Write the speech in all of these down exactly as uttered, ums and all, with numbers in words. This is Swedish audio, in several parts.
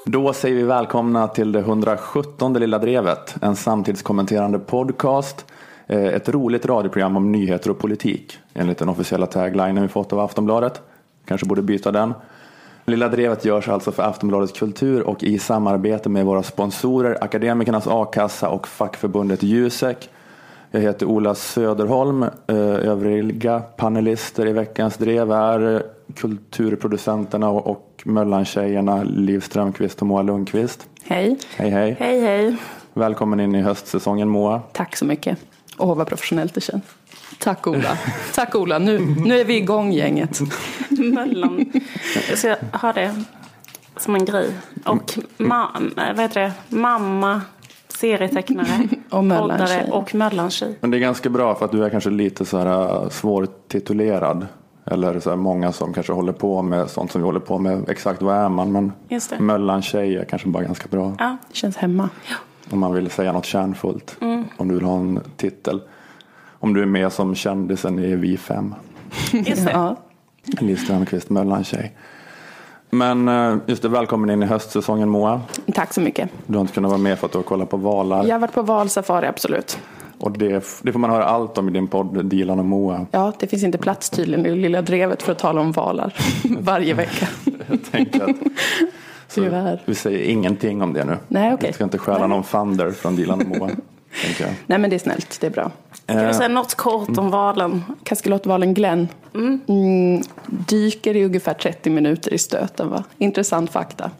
Då säger vi välkomna till det hundrasjuttonde Lilla Drevet, en samtidskommenterande podcast. Ett roligt radioprogram om nyheter och politik, enligt den officiella taglinen vi fått av Aftonbladet. Kanske borde byta den. Lilla Drevet görs alltså för Aftonbladets kultur och i samarbete med våra sponsorer, Akademikernas A-kassa och fackförbundet Jusek. Jag heter Ola Söderholm. Övriga panelister i veckans drev är kulturproducenterna och Möllan-tjejerna Liv Strömqvist och Moa Lundqvist. Hej. Hej, hej. Hej, hej. Välkommen in i höstsäsongen, Moa. Tack så mycket. Åh, vad professionellt det känns. Tack, Ola. Tack, Ola. Nu, nu är vi igång, gänget. Möllan. Så jag har det som en grej. Och ma- vad heter det? Mamma, serietecknare, och Möllan-tjej. Och Möllan-tjej. Men det är ganska bra för att du är kanske lite så här svårtitulerad. Eller så här många som kanske håller på med sånt som vi håller på med. Exakt vad är man? Men Möllan-tjej är kanske bara ganska bra. Ja, det känns hemma. Ja. Om man vill säga något kärnfullt. Mm. Om du vill ha en titel. Om du är med som kändisen i Vi fem. Just det. Ja. Liv Strömqvist, Möllan-tjej. Men just det, välkommen in i höstsäsongen, Moa. Tack så mycket. Du har inte kunnat vara med för att du har kollat på valar. Jag har varit på valsafari, absolut. Och det, det får man höra allt om i din podd Dilan och Moa. Ja, det finns inte plats tydligen i Lilla Drevet för att tala om valar varje vecka. Jag tänker att så vi säger ingenting om det nu. Nej, okej. Okay. Jag ska inte stjäla någon thunder från Dilan och Moa. Jag. Nej, men det är snällt, det är bra. Kan du säga något kort om valen? Kaskelotvalen Glenn Mm. Mm, dyker i ungefär trettio minuter i stöten, va? Intressant fakta.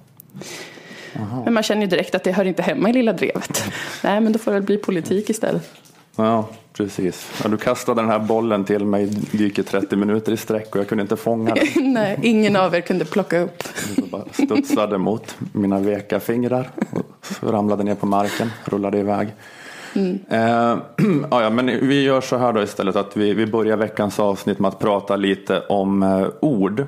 Aha. Men man känner ju direkt att det hör inte hemma i Lilla Drevet. Nej, men då får det bli politik istället. Ja, precis. Ja, du kastade den här bollen till mig, dyker trettio minuter i sträck och jag kunde inte fånga den. Nej, ingen av er kunde plocka upp. Jag bara studsade mot mina veka fingrar och ramlade ner på marken, rullade iväg. Mm. Eh, ja, men vi gör så här då istället att vi, vi börjar veckans avsnitt med att prata lite om eh, ord.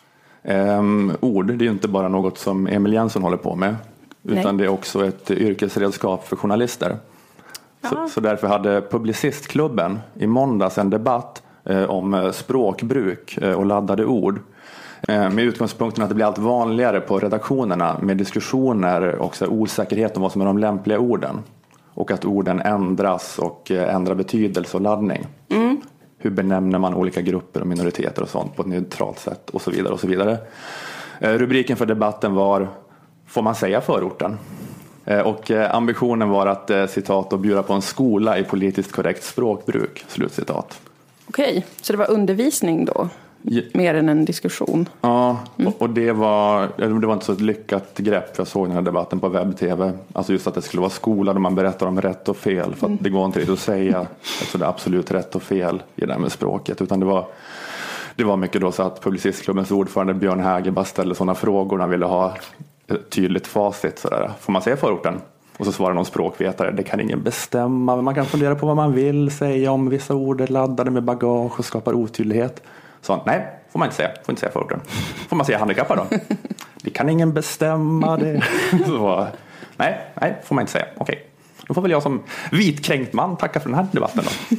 Eh, ord, det är ju inte bara något som Emil Jensen håller på med. Utan Nej. Det är också ett yrkesredskap för journalister. Så, så därför hade Publicistklubben i måndags en debatt eh, om språkbruk eh, och laddade ord. Eh, med utgångspunkten att det blir allt vanligare på redaktionerna med diskussioner och så osäkerhet om vad som är de lämpliga orden. Och att orden ändras och eh, ändrar betydelse och laddning. Mm. Hur benämner man olika grupper och minoriteter och sånt på ett neutralt sätt och så vidare och så vidare. Eh, rubriken för debatten var: får man säga förorten? Och ambitionen var att, citat, att bjuda på en skola i politiskt korrekt språkbruk, slutcitat. Okej, så det var undervisning då? Ja. Mer än en diskussion? Ja, mm. och det var, det var inte så ett lyckat grepp. Jag såg den här debatten på webb-tv. Alltså just att det skulle vara skola där man berättar om rätt och fel. För att mm. det går inte riktigt att säga alltså det är absolut rätt och fel i det här med språket. Utan det var, det var mycket då så att Publicistklubbens ordförande Björn Häger bara ställde sådana frågor när han ville ha tydligt facit sådär. Får man säga förorten? Och så svarar någon språkvetare: det kan ingen bestämma, men man kan fundera på vad man vill säga om vissa ord är laddade med bagage och skapar otydlighet. Så nej, får man inte säga. Får inte säga förorten. Får man säga handikappad då? Det kan ingen bestämma det. Så, nej, nej, får man inte säga. Okej. Då får väl jag som vitkränkt man tacka för den här debatten då.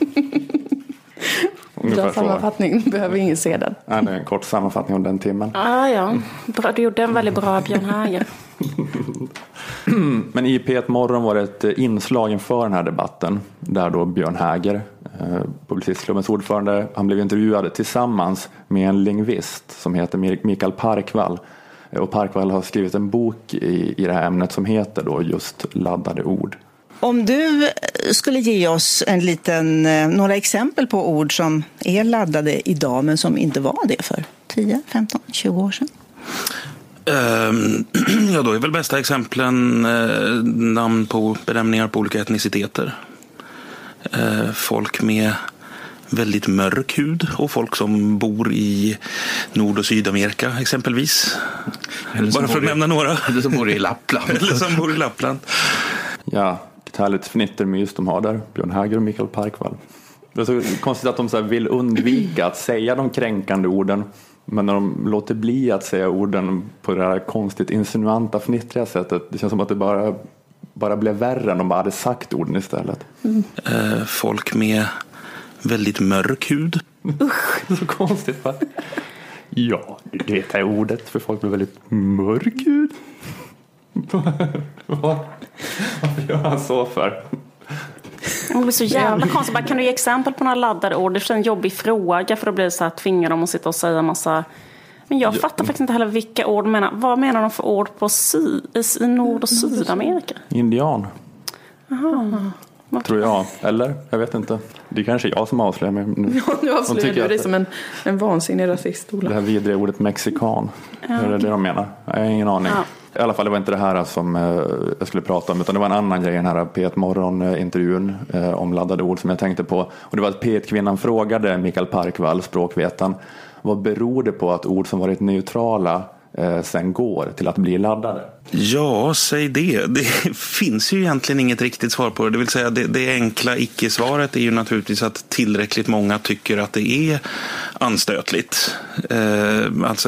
Bra sammanfattning, behöver ingen se den. Ja, det är en kort sammanfattning om den timmen. Ah, ja, bra, du gjorde en väldigt bra Björn Häger. Men i P ett Morgon var det ett inslag inför den här debatten där då Björn Häger, Publicistklubbens ordförande, han blev intervjuad tillsammans med en lingvist som heter Mikael Parkvall. Och Parkvall har skrivit en bok i, i det här ämnet som heter då just laddade ord. Om du skulle ge oss en liten, några exempel på ord som är laddade idag men som inte var det för tio, femton, tjugo år sedan? Um, ja, då är väl bästa exemplen eh, namn på benämningar på olika etniciteter. Eh, folk med väldigt mörk hud och folk som bor i Nord- och Sydamerika exempelvis. Bara för att i, nämna några. Eller som bor i Lappland. Eller som bor i Lappland. Ja, ett härligt fnittermys de har där, Björn Häger och Mikael Parkvall. Det är så konstigt att de så här vill undvika att säga de kränkande orden, men när de låter bli att säga orden på det här konstigt insinuanta, fnittriga sättet, det känns som att det bara, bara blev värre än de bara hade sagt orden istället. Mm. Eh, folk med väldigt mörk hud. Usch, det är så konstigt, va? Ja, det är ordet för folk med väldigt mörk hud. Varför gör han så för? Det blir så jävla konstigt. Bara, kan du ge exempel på några laddade ord? Det är en jobbig fråga för att bli så här, tvinga dem att sitta och säga massa. Men jag fattar faktiskt inte heller vilka ord menar. Vad menar de för ord på sy, i Nord- och Sydamerika? Indian. Aha. Tror jag. Eller? Jag vet inte. Det är kanske jag som avslöjar mig nu. Ja, nu avslöjar du dig att som en, en vansinnig rasist, Ola. det här vidriga ordet mexikan. Ja, är det det de menar? Jag har ingen aning. Ja. I alla fall, det var inte det här som eh, jag skulle prata om, utan det var en annan grej i den här P ett Morgon-intervjun eh, om laddade ord som jag tänkte på. Och det var att P ett-kvinnan frågade Mikael Parkvall, språkvetaren, vad beror det på att ord som varit neutrala eh, sen går till att bli laddade? Ja, säg det. Det finns ju egentligen inget riktigt svar på det. Det vill säga, det, det enkla icke-svaret är ju naturligtvis att tillräckligt många tycker att det är anstötligt. Eh, alltså...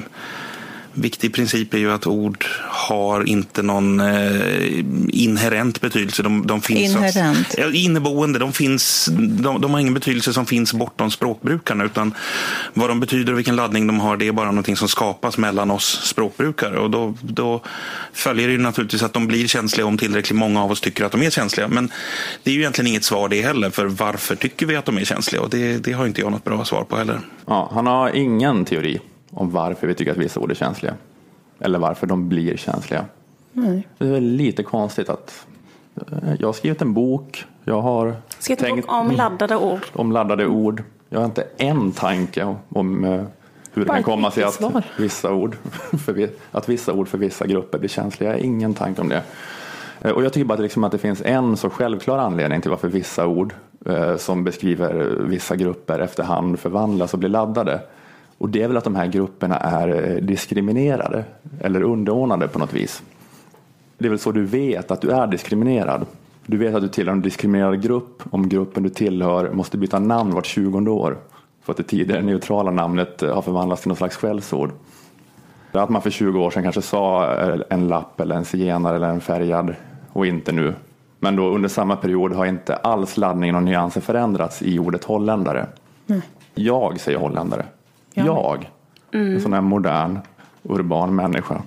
Viktig princip är ju att ord har inte någon eh, inherent betydelse. De, de finns Inherent. Att, inneboende. De, finns, de, de har ingen betydelse som finns bortom språkbrukarna, utan vad de betyder och vilken laddning de har, det är bara någonting som skapas mellan oss språkbrukare. Och då, då följer det ju naturligtvis att de blir känsliga om tillräckligt många av oss tycker att de är känsliga. Men det är ju egentligen inget svar det heller, för varför tycker vi att de är känsliga? Och det, det har inte jag något bra svar på heller. Ja, han har ingen teori om varför vi tycker att vissa ord är känsliga. Eller varför de blir känsliga. Nej. Det är lite konstigt att jag har skrivit en bok. Jag har Skrivit en tänkt bok om laddade ord. om laddade ord. Jag har inte en tanke om uh, hur det Bara kan komma sig att svar. vissa ord för, att vissa ord för vissa grupper blir känsliga. Jag har ingen tanke om det. Uh, och jag tycker bara att, liksom att det finns en så självklar anledning till varför vissa ord uh, som beskriver vissa grupper efterhand förvandlas och blir laddade. Och det är väl att de här grupperna är diskriminerade eller underordnade på något vis. Det är väl så du vet att du är diskriminerad. Du vet att du tillhör en diskriminerad grupp om gruppen du tillhör måste byta namn vart tjugonde år. För att det tidigare neutrala namnet har förvandlats till något slags skällsord. Att man för tjugo år sedan kanske sa en lapp eller en zigenare eller en färgad och inte nu. Men då under samma period har inte alls laddningen och nyanser förändrats i ordet holländare. Mm. Jag säger holländare. Ja. Jag, mm. en sån här modern, urban människa.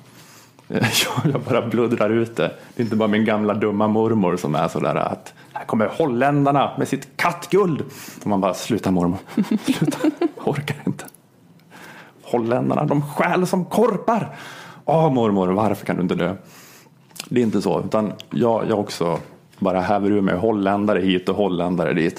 Jag bara bluddrar ut det. Det är inte bara min gamla dumma mormor som är sådär att här kommer holländarna med sitt kattguld. Och man bara, sluta mormor. Sluta, orkar inte. Holländarna, de skäl som korpar. Åh mormor, varför kan du inte dö? Det är inte så, utan jag, jag också bara häver ur mig holländare hit och holländare dit.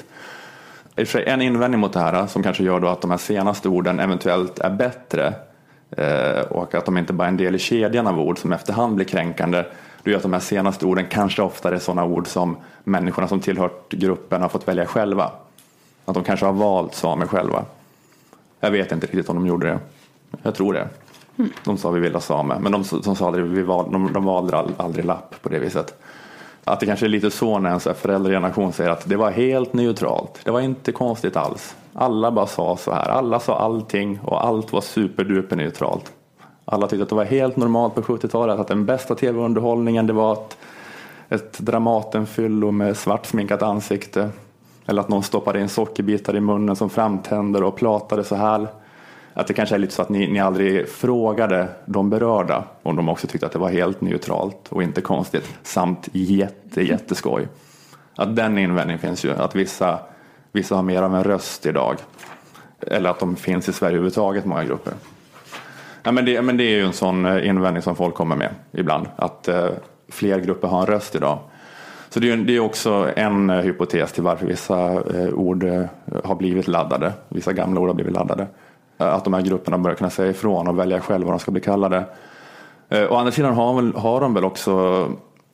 En invändning mot det här som kanske gör då att de här senaste orden eventuellt är bättre eh, och att de inte bara är en del i kedjan av ord som efterhand blir kränkande, då gör att de här senaste orden kanske oftare är sådana ord som människorna som tillhört gruppen har fått välja själva. Att de kanske har valt samer själva. Jag vet inte riktigt om de gjorde det. Jag tror det. De sa vi vill ha same, men de, de, sa aldrig, vi val, de, de valde aldrig lapp på det viset. Att det kanske är lite så när en föräldrageneration säger att det var helt neutralt. Det var inte konstigt alls. Alla bara sa så här. Alla sa allting och allt var superduper neutralt. Alla tyckte att det var helt normalt på sjuttiotalet att den bästa tv-underhållningen det var ett, ett Dramatenfyllo med svartsminkat ansikte. Eller att någon stoppade in sockerbitar i munnen som framtänder och platade så här. Att det kanske är lite så att ni, ni aldrig frågade de berörda om de också tyckte att det var helt neutralt och inte konstigt. Samt jätte, jätteskoj. Att den invändningen finns ju. Att vissa, vissa har mer av en röst idag. Eller att de finns i Sverige överhuvudtaget, många grupper. Ja, men, det, men det är ju en sån invändning som folk kommer med ibland. Att eh, fler grupper har en röst idag. Så det är, det är också en eh, hypotes till varför vissa eh, ord eh, har blivit laddade. Vissa gamla ord har blivit laddade. Att de här grupperna börjar kunna säga ifrån och välja själva vad de ska bli kallade. Eh, å andra sidan har, väl, har de väl också,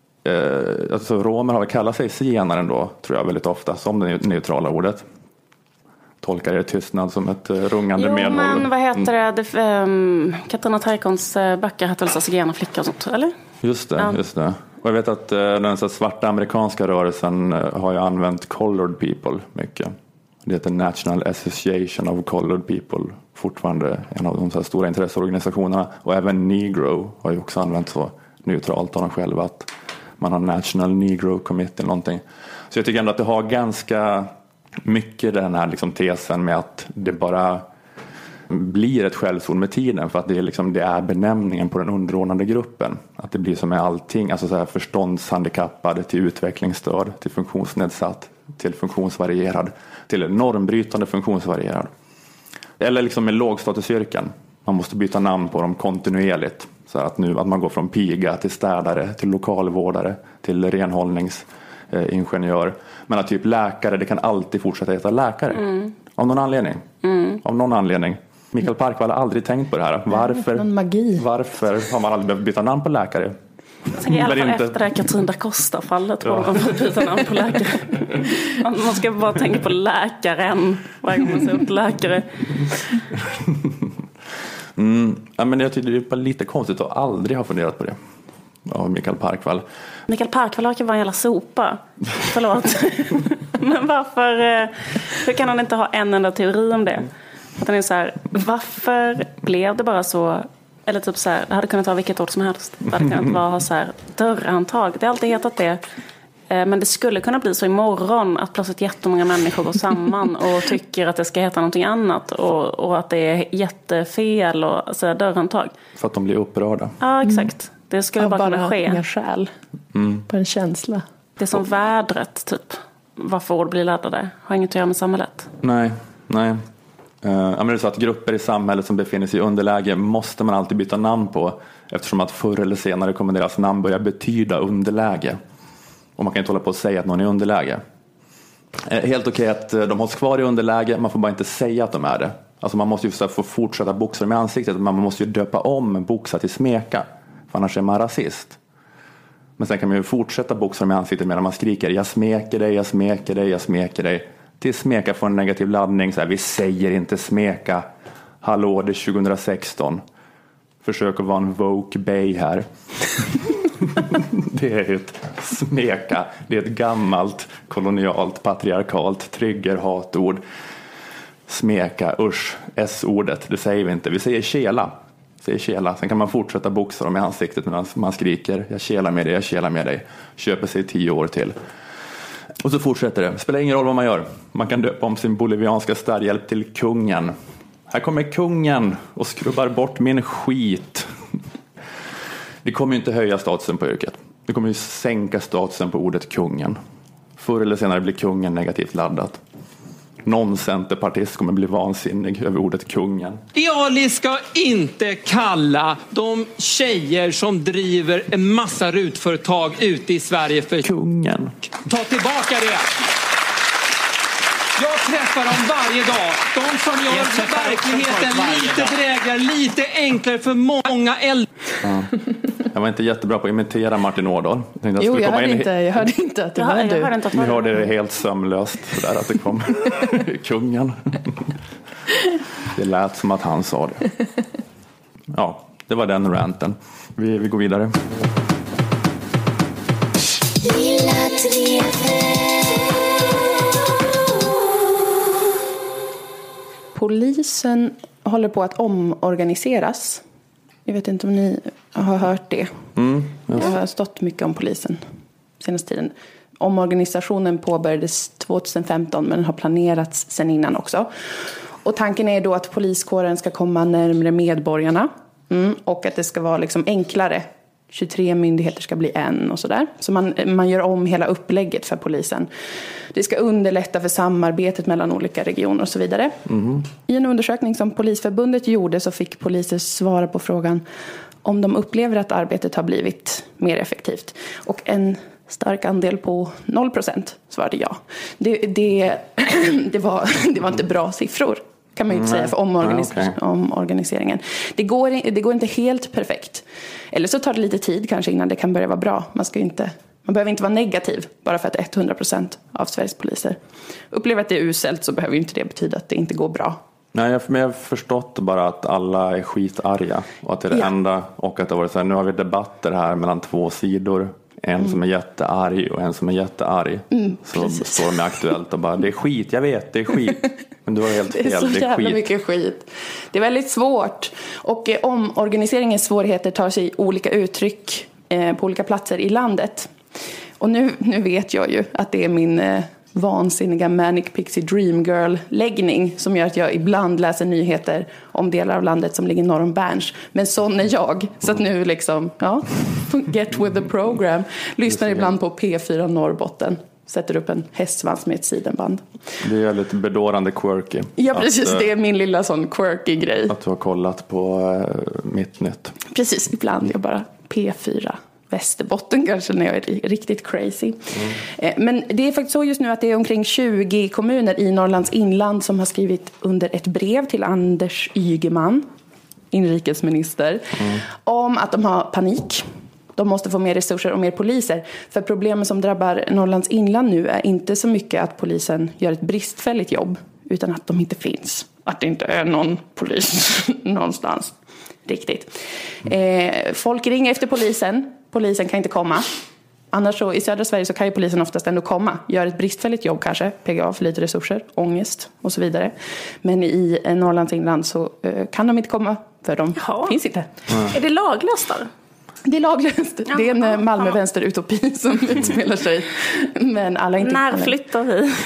eh, alltså romer har väl kallat sig zigenare ändå, tror jag väldigt ofta, som det neutrala ordet. Tolkar er tystnad som ett uh, rungande jo, medhåll. Jo, men vad heter det? det um, Katarina Taikons uh, böcker heter väl zigenarflicka och sånt, eller? Just det, ja. just det. Och jag vet att uh, den så svarta amerikanska rörelsen uh, har ju använt colored people mycket. Det heter National Association of Colored People, fortfarande en av de så här stora intresseorganisationerna. Och även Negro har ju också använt så neutralt av dem själva att man har National Negro Committee eller någonting. Så jag tycker ändå att det har ganska mycket den här liksom tesen med att det bara blir ett skällsord med tiden för att det är, liksom, det är benämningen på den underordnade gruppen. Att det blir som med allting, alltså så här förståndshandikappade till utvecklingsstörd, till funktionsnedsatt, till funktionsvarierad, till normbrytande funktionsvarierad. Eller liksom med lågstatusyrken. Man måste byta namn på dem kontinuerligt. Så att, nu, att man går från piga till städare, till lokalvårdare, till renhållningsingenjör. Men att typ läkare, det kan alltid fortsätta heta läkare. Mm. Av någon anledning. Mm. Av någon anledning. Mikael Parkvall har aldrig tänkt på det här. Varför, någon magi. Varför har man aldrig behövt byta namn på läkare? I alla fall inte... efter det här Katrin da Costa-fallet tror jag man får byta namn på läkare. Man ska bara tänka på läkaren varje gång man ser upp läkare. Mm. Ja, men jag tycker det är bara lite konstigt att aldrig ha funderat på det. Ja, Mikael Parkvall. Mikael Parkvall verkar vara en jävla sopa. Förlåt. Men varför, hur kan han inte ha en enda teori om det? Att han är så här, varför blev det bara så, eller typ så här, det hade kunnat vara vilket ord som helst. Det hade kunnat vara så här, dörrhandtag. Det har alltid hetat det. Men det skulle kunna bli så imorgon att plötsligt jättemånga människor går samman och tycker att det ska heta någonting annat och, och att det är jättefel och säga dörrhandtag. För att de blir upprörda. Ja, exakt. Det skulle bara, bara kunna ske. Bara själ. Mm. På en känsla. Det är som vädret, typ. Varför ord blir laddade. Har inget att göra med samhället. Nej, nej. Uh, men det är så att grupper i samhället som befinner sig i underläge måste man alltid byta namn på. Eftersom att förr eller senare kommer deras namn börja betyda underläge. Och man kan inte hålla på att säga att någon är i underläge. Helt okej att de hålls kvar i underläge. Man får bara inte säga att de är det. Alltså man måste ju få fortsätta boxa med ansiktet. Man måste ju döpa om boxa till smeka. För annars är man rasist. Men sen kan man ju fortsätta boxa med ansiktet medan man skriker. Jag smeker dig, jag smeker dig, jag smeker dig. Till smeka får en negativ laddning. Så här, vi säger inte smeka. Hallå, det är tjugo sexton. Försök att vara en woke bay här. Det är ett smeka. Det är ett gammalt, kolonialt, patriarkalt, triggerhatord. Smeka, usch, S-ordet, det säger vi inte. Vi säger kela. Säger kela. Sen kan man fortsätta boxa dem i ansiktet medan man skriker. Jag kelar med dig, jag kelar med dig. Köper sig tio år till. Och så fortsätter det. Spelar ingen roll vad man gör. Man kan döpa om sin bolivianska städhjälp till kungen. Här kommer kungen och skrubbar bort min skit. Det kommer ju inte höja statusen på yrket. Det kommer ju sänka statusen på ordet kungen. Förr eller senare blir kungen negativt laddat. Någon centerpartist kommer bli vansinnig över ordet kungen. Ali ska inte kalla de tjejer som driver en massa rutföretag ute i Sverige för kungen. Ta tillbaka det. Jag träffar dem varje dag. De som gör verkligheten lite drägligare, lite enklare för många äldre. Ja. Jag var inte jättebra på att imitera Martin Ådahl. Jag jo, jag hörde, inte, jag hörde inte att det var du. Hörde Ni hörde det helt sömlöst sådär att det kom kungen. Det lät som att han sa det. Ja, det var den ranten. Vi, vi går vidare. Polisen håller på att omorganiseras. Jag vet inte om ni har hört det. Mm, jag har stått mycket om polisen senaste tiden. Omorganisationen påbörjades tjugohundrafemton men har planerats sedan innan också. Och tanken är då att poliskåren ska komma närmare medborgarna. Mm, och att det ska vara liksom enklare. tjugotre myndigheter ska bli en och sådär. Så man, man gör om hela upplägget för polisen. Det ska underlätta för samarbetet mellan olika regioner och så vidare. Mm. I en undersökning som Polisförbundet gjorde så fick poliser svara på frågan om de upplever att arbetet har blivit mer effektivt. Och en stark andel på noll procent svarade ja. Det, det, det, var, det var inte bra siffror. Kan man ju inte säga för omorganis- ja, okay. omorganiseringen. Det går, det går inte helt perfekt. Eller så tar det lite tid kanske innan det kan börja vara bra. Man, ska inte, man behöver inte vara negativ bara för att hundra procent av Sveriges poliser upplever att det är uselt, så behöver ju inte det betyda att det inte går bra. Nej, jag, men jag har förstått bara att alla är skitarga och att det är det ja. enda. Och att det var så här, nu har vi debatter här mellan två sidor. En mm. som är jättearg och en som är jättearg. Mm, så står de Aktuellt och bara, det är skit, jag vet, det är skit. Men du har helt fel, det är så det är jävla skit. mycket skit. Det är väldigt svårt. Och eh, omorganiseringens svårigheter tar sig olika uttryck eh, på olika platser i landet. Och nu, nu vet jag ju att det är min, eh, vansinniga Manic Pixie Dream Girl-läggning som gör att jag ibland läser nyheter om delar av landet som ligger norr om Berns. Men sån är jag. Så att nu liksom, ja, get with the program. Lyssnar ibland på P fyra Norrbotten. Sätter upp en hästsvans med ett sidenband. Det är lite bedårande quirky. Ja, precis. Att, det är min lilla sån quirky grej. Att du har kollat på uh, Mitt Nytt. Precis, ibland jag bara P fyra. Västerbotten kanske när jag är riktigt crazy. Mm. Men det är faktiskt så just nu att det är omkring tjugo kommuner i Norrlands inland som har skrivit under ett brev till Anders Ygeman, inrikesminister, mm. om att de har panik. De måste få mer resurser och mer poliser. För problemen som drabbar Norrlands inland nu är inte så mycket att polisen gör ett bristfälligt jobb, utan att de inte finns. Att det inte är någon polis någonstans. Riktigt. Eh, folk ringer efter polisen. Polisen kan inte komma. Annars så, i södra Sverige så kan ju polisen oftast ändå komma. Gör ett bristfälligt jobb kanske. P G A för lite resurser, ångest och så vidare. Men i Norrlands inland så eh, kan de inte komma. För de Jaha. finns inte. Mm. Är det laglöst då? Det är laglöst. Ja, det är en ja, Malmö-vänster-utopi som utspelar sig. Men alla inte. När flyttar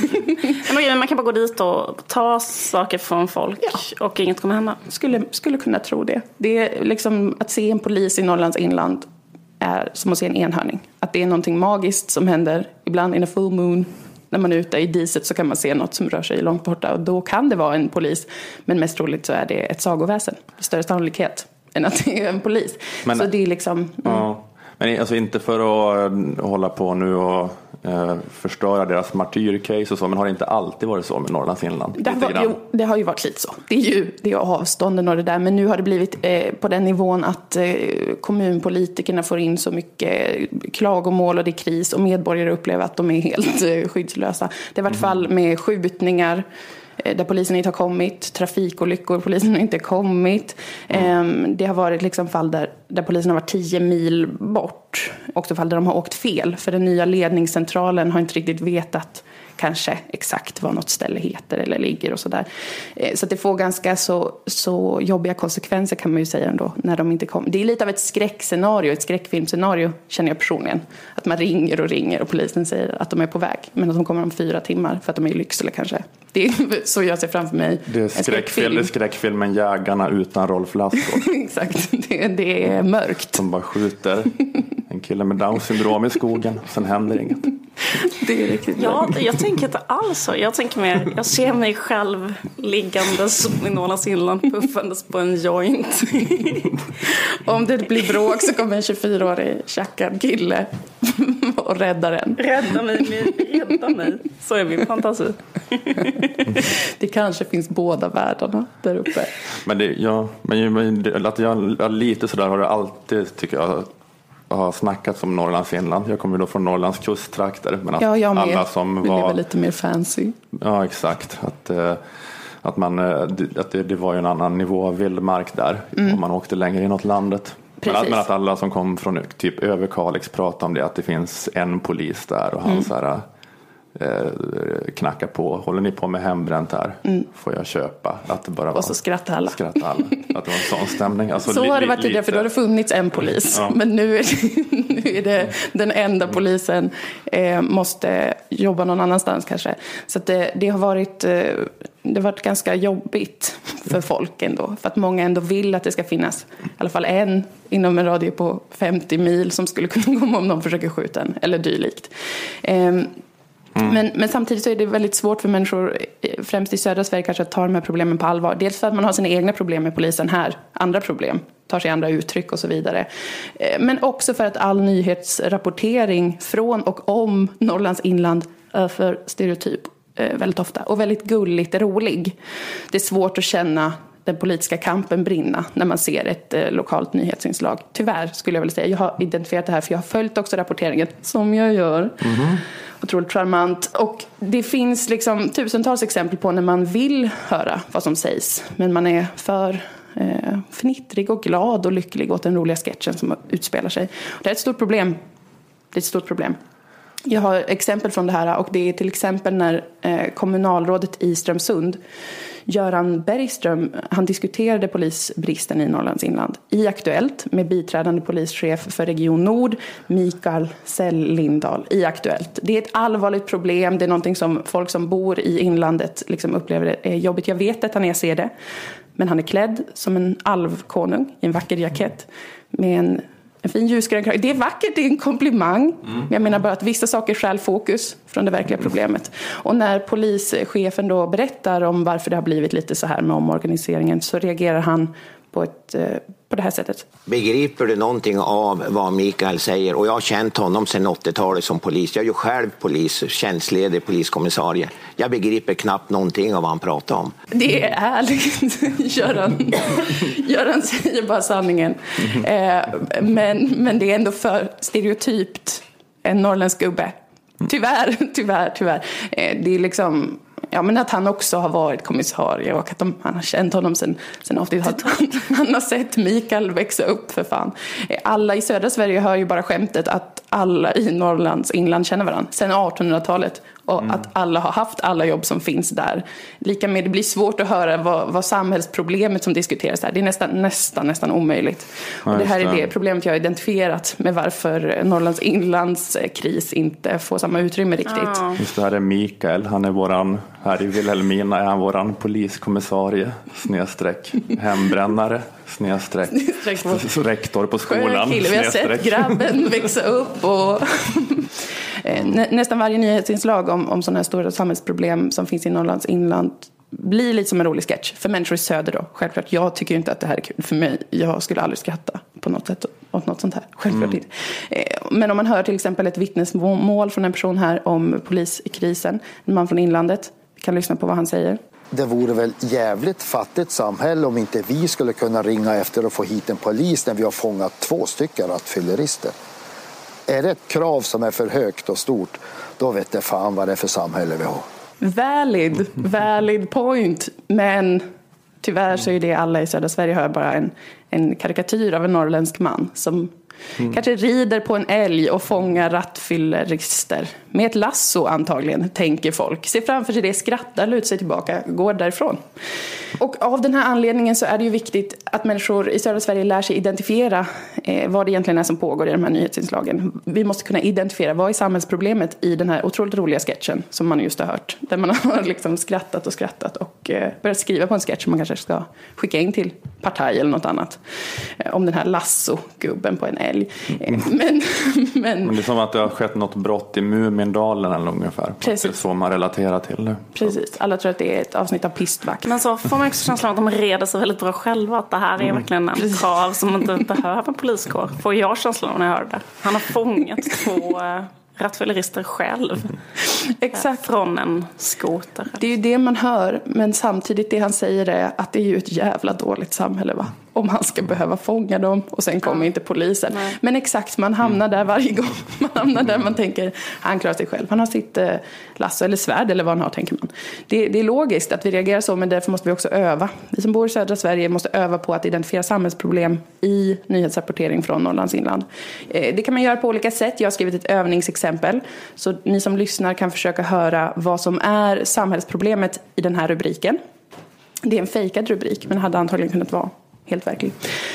vi? Man kan bara gå dit och ta saker från folk ja. och inget kommer hända. Skulle, skulle kunna tro det. Det är liksom att se en polis i Norrlands inland är som att se en enhörning. Att det är någonting magiskt som händer ibland in a full moon. När man är ute i diset så kan man se något som rör sig långt borta. Och då kan det vara en polis. Men mest troligt så är det ett sagoväsen. Större sannolikhet än att det är en polis. Men, så det är liksom... Mm. Ja, men alltså inte för att hålla på nu och eh, förstöra deras martyrcase och så, men har det inte alltid varit så med Norrlands inland? Det har, jo, det har ju varit lite så. Det är ju det är avstånden och det där. Men nu har det blivit eh, på den nivån att eh, kommunpolitikerna får in så mycket klagomål och det är kris och medborgare upplever att de är helt eh, skyddslösa. Det har varit mm. fall med skjutningar där polisen inte har kommit, trafikolyckor, polisen har inte kommit. Mm. Det har varit liksom fall där, där polisen har varit tio mil bort. Också fall där de har åkt fel, för den nya ledningscentralen har inte riktigt vetat kanske exakt vad något ställe heter eller ligger och sådär. Så att det får ganska så, så jobbiga konsekvenser kan man ju säga ändå när de inte kommer. Det är lite av ett skräckscenario, ett skräckfilmscenario känner jag personligen. Att man ringer och ringer och polisen säger att de är på väg. Men att de kommer om fyra timmar för att de är i Lycksele kanske. Det är så jag ser framför mig. Det är skräckfilm, det är skräckfilmen Jägarna utan Rolf Lassgård. Exakt, det, det är mörkt. Som bara skjuter en kille med Downs syndrom i skogen och sen händer inget. Det är riktigt ja, jag tänker inte alls så. Jag tänker mer, jag ser mig själv liggandes i Norrlands inland puffandes på en joint. Om det blir bråk så kommer en tjugofyraårig tjackad kille och räddar en. Rädda mig, rädda mig. Så är min fantasi. Det kanske finns båda världarna där uppe. Men det, ja, men att jag lite sådär har det alltid tycker jag har snackat om Norrlands inland. Jag kommer ju då från Norrlands kusttrakter. Men att ja, jag med. Alla som Vi var lever lite mer fancy. Ja, exakt. Att, att, man, att det, det var ju en annan nivå av vildmark där. Mm. Om man åkte längre inåt landet. Men att, men att alla som kom från typ Överkalix pratade om det. Att det finns en polis där och han mm. så här... Eh, knacka på, håller ni på med hembränt här? Mm. Får jag köpa? Att det bara var, och så skrattar alla. Skrattar alla. Att det var en sån stämning. Alltså, så li, har det varit li, tidigare, för då har det funnits en polis. Ja. Men nu är, det, nu är det den enda polisen eh, måste jobba någon annanstans kanske. Så att det, det har varit eh, det har varit ganska jobbigt för folk ändå. För att många ändå vill att det ska finnas i alla fall en inom en radie på femtio mil som skulle kunna komma om någon försöker skjuta en eller dylikt. Eh, Mm. Men, men samtidigt så är det väldigt svårt för människor, främst i södra Sverige kanske, att ta de här problemen på allvar. Dels för att man har sina egna problem med polisen här, andra problem, tar sig andra uttryck och så vidare. Men också för att all nyhetsrapportering från och om Norrlands inland är för stereotyp väldigt ofta. Och väldigt gulligt rolig. Det är svårt att känna den politiska kampen brinna när man ser ett eh, lokalt nyhetsinslag. Tyvärr skulle jag vilja säga. Jag har identifierat det här för jag har följt också rapporteringen som jag gör. Mm-hmm. Otroligt charmant. Och det finns liksom tusentals exempel på när man vill höra vad som sägs. Men man är för eh, fnittrig och glad och lycklig åt den roliga sketchen som utspelar sig. Det är ett stort problem. Det är ett stort problem. Jag har exempel från det här och det är till exempel när eh, kommunalrådet i Strömsund Göran Bergström, han diskuterade polisbristen i Norrlands inland i Aktuellt med biträdande polischef för Region Nord, Mikael Sell Lindahl, i Aktuellt. Det är ett allvarligt problem, det är någonting som folk som bor i inlandet liksom upplever är jobbigt. Jag vet att han är ser det, men han är klädd som en alvkonung i en vacker jackett med en En fin ljusgrön krage. Det är vackert, det är en komplimang. Mm. Jag menar bara att vissa saker stjäl fokus från det verkliga problemet. Och när polischefen då berättar om varför det har blivit lite så här med omorganiseringen, så reagerar han på, ett, på det här sättet. Begriper du någonting av vad Mikael säger? Och jag har känt honom sedan åttiotalet som polis. Jag är ju själv polis, tjänstledig poliskommissarie. Jag begriper knappt någonting av vad han pratar om. Det är ärligt. Göran, Göran säger bara sanningen. Eh, men, men det är ändå för stereotypt en norrländsk gubbe. Tyvärr, tyvärr, tyvärr. Eh, det är liksom... Ja, men att han också har varit kommissarie och att de, han har känt honom sen, sen åttiotalet. Han har sett Mikael växa upp, för fan. Alla i södra Sverige hör ju bara skämtet att alla i Norrlands inland känner varandra sen artonhundratalet. Och mm. att alla har haft alla jobb som finns där. Lika med det blir svårt att höra vad, vad samhällsproblemet som diskuteras här. Det är nästan, nästan, nästan omöjligt. Ja, och det här är det problemet jag har identifierat med varför Norrlands inlands kris inte får samma utrymme riktigt. Ja. Just det, här är Mikael. Han är våran, här i Vilhelmina är han våran poliskommissarie, snedstreck, hembrännare, snedstreck, snedstreck rektor på skolan. Kille, vi har sett grabben växa upp och... Nä, nästan varje nyhetsinslag om, om sådana här stora samhällsproblem som finns i Norrlands inland blir lite som en rolig sketch för människor i söder då. Självklart, jag tycker inte att det här är kul för mig. Jag skulle aldrig skratta på något sätt åt något sånt här. Självklart mm. inte. Men om man hör till exempel ett vittnesmål från en person här om poliskrisen, en man från inlandet, vi kan lyssna på vad han säger. Det vore väl jävligt fattigt samhälle om inte vi skulle kunna ringa efter och få hit en polis när vi har fångat två stycken rattfyllerister. Är det ett krav som är för högt och stort, då vet jag fan vad det är för samhälle vi har. Valid, valid point. Men tyvärr så är det alla i södra Sverige hör bara en, en karikatyr av en norrländsk man som mm. kanske rider på en älg och fångar rattfyllerister. Med ett lasso antagligen, tänker folk. Ser framför sig det, skrattar, lutar sig tillbaka, går därifrån. Och av den här anledningen så är det ju viktigt att människor i södra Sverige lär sig identifiera eh, vad det egentligen är som pågår i de här nyhetsinslagen. Vi måste kunna identifiera vad är samhällsproblemet i den här otroligt roliga sketchen som man just har hört. Där man har liksom skrattat och skrattat och eh, börjat skriva på en sketch som man kanske ska skicka in till partaj eller något annat. Eh, om den här lasso-gubben på en älg. Eh, men, men, men det är som att det har skett något brott i Mumindalen eller ungefär. Precis. Det är så man relaterar till det. Precis, alla tror att det är ett avsnitt av Pistvakt. Men så får man också känslan att de reder sig väldigt bra själva. Att det här är mm. verkligen en krav som man inte behöver en poliskår. Får jag känslan när jag hör det. Han har fångat två rattfyllerister själv. Exakt. Från en skoter. Det är ju det man hör. Men samtidigt det han säger är att det är ju ett jävla dåligt samhälle, va? Om han ska behöva fånga dem och sen kommer ja. inte polisen. Nej. Men exakt, man hamnar där varje gång. Man hamnar där man tänker, han klarar sig själv. Han har sitt eh, lasso eller svärd eller vad han har, tänker man. Det, det är logiskt att vi reagerar så, men därför måste vi också öva. Vi som bor i södra Sverige måste öva på att identifiera samhällsproblem i nyhetsrapportering från Norrlands inland. Eh, det kan man göra på olika sätt. Jag har skrivit ett övningsexempel. Så ni som lyssnar kan försöka höra vad som är samhällsproblemet i den här rubriken. Det är en fejkad rubrik, men hade antagligen kunnat vara helt verklig.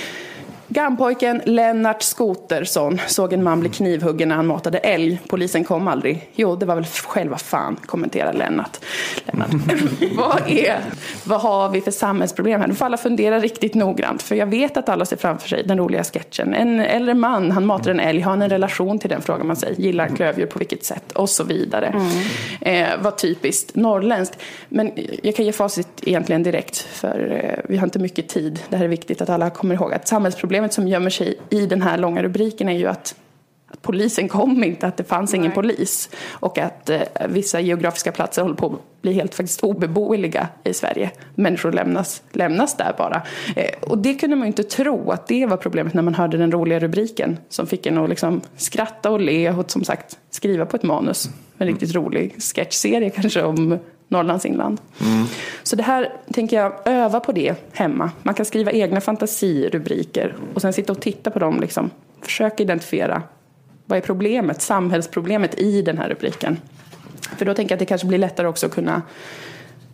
Grannpojken Lennart Skotersson såg en man bli knivhuggen när han matade älg. Polisen kom aldrig. Jo, det var väl själva fan, kommenterar Lennart. Lennart. vad, är, vad har vi för samhällsproblem här? Nu får alla fundera riktigt noggrant. För jag vet att alla ser framför sig den roliga sketchen. En äldre man, han matar en älg. Har han en relation till den, frågar man sig. Gillar klövdjur på vilket sätt? Och så vidare. Mm. Eh, vad typiskt norrländskt. Men jag kan ge facit egentligen direkt. För eh, vi har inte mycket tid. Det här är viktigt att alla kommer ihåg. Att samhällsproblem som gömmer sig i den här långa rubriken är ju att, att polisen kom inte, att det fanns Nej. ingen polis och att eh, vissa geografiska platser håller på att bli helt faktiskt obeboeliga i Sverige. Människor lämnas, lämnas där bara. Eh, och det kunde man ju inte tro att det var problemet när man hörde den roliga rubriken som fick en att liksom skratta och le och som sagt skriva på ett manus. En riktigt rolig sketchserie kanske om Norrlands inland. Mm. Så det här tänker jag öva på det hemma. Man kan skriva egna fantasirubriker och sen sitta och titta på dem. Liksom. Försök identifiera vad är problemet, samhällsproblemet i den här rubriken. För då tänker jag att det kanske blir lättare också att kunna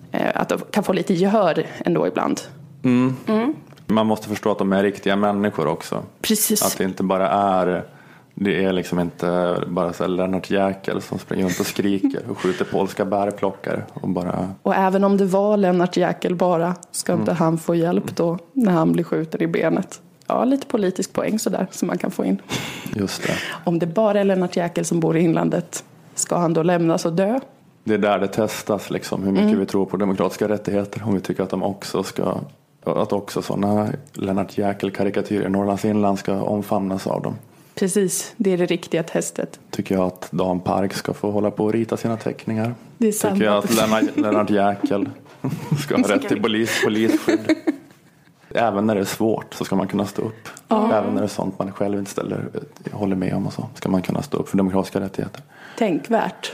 att de kan få lite gehör ändå ibland. Mm. Mm. Man måste förstå att de är riktiga människor också. Precis. Att det inte bara är, det är liksom inte bara så Lennart Jäkel som springer runt och skriker och skjuter polska bärplockare. Och, bara... och även om det var Lennart Jäkel bara, ska inte mm. han få hjälp då när han blir skjuten i benet? Ja, lite politisk poäng sådär som man kan få in. Just det. Om det bara är Lennart Jäkel som bor i inlandet, ska han då lämnas och dö? Det är där det testas liksom, hur mycket mm. vi tror på demokratiska rättigheter. Om vi tycker att de också ska, att också sådana Lennart Jäkel-karikatyrer i Norrlands inland ska omfamnas av dem. Precis, det är det riktiga testet. Tycker jag att Dan Park ska få hålla på och rita sina teckningar. Det är Tycker samma. jag att Lennart, Lennart Jäkel ska ha rätt till polis, polisskydd. Även när det är svårt så ska man kunna stå upp. Ja. Även när det är sånt man själv inte ställer, håller med om och så, ska man kunna stå upp för demokratiska rättigheter. Tänkvärt.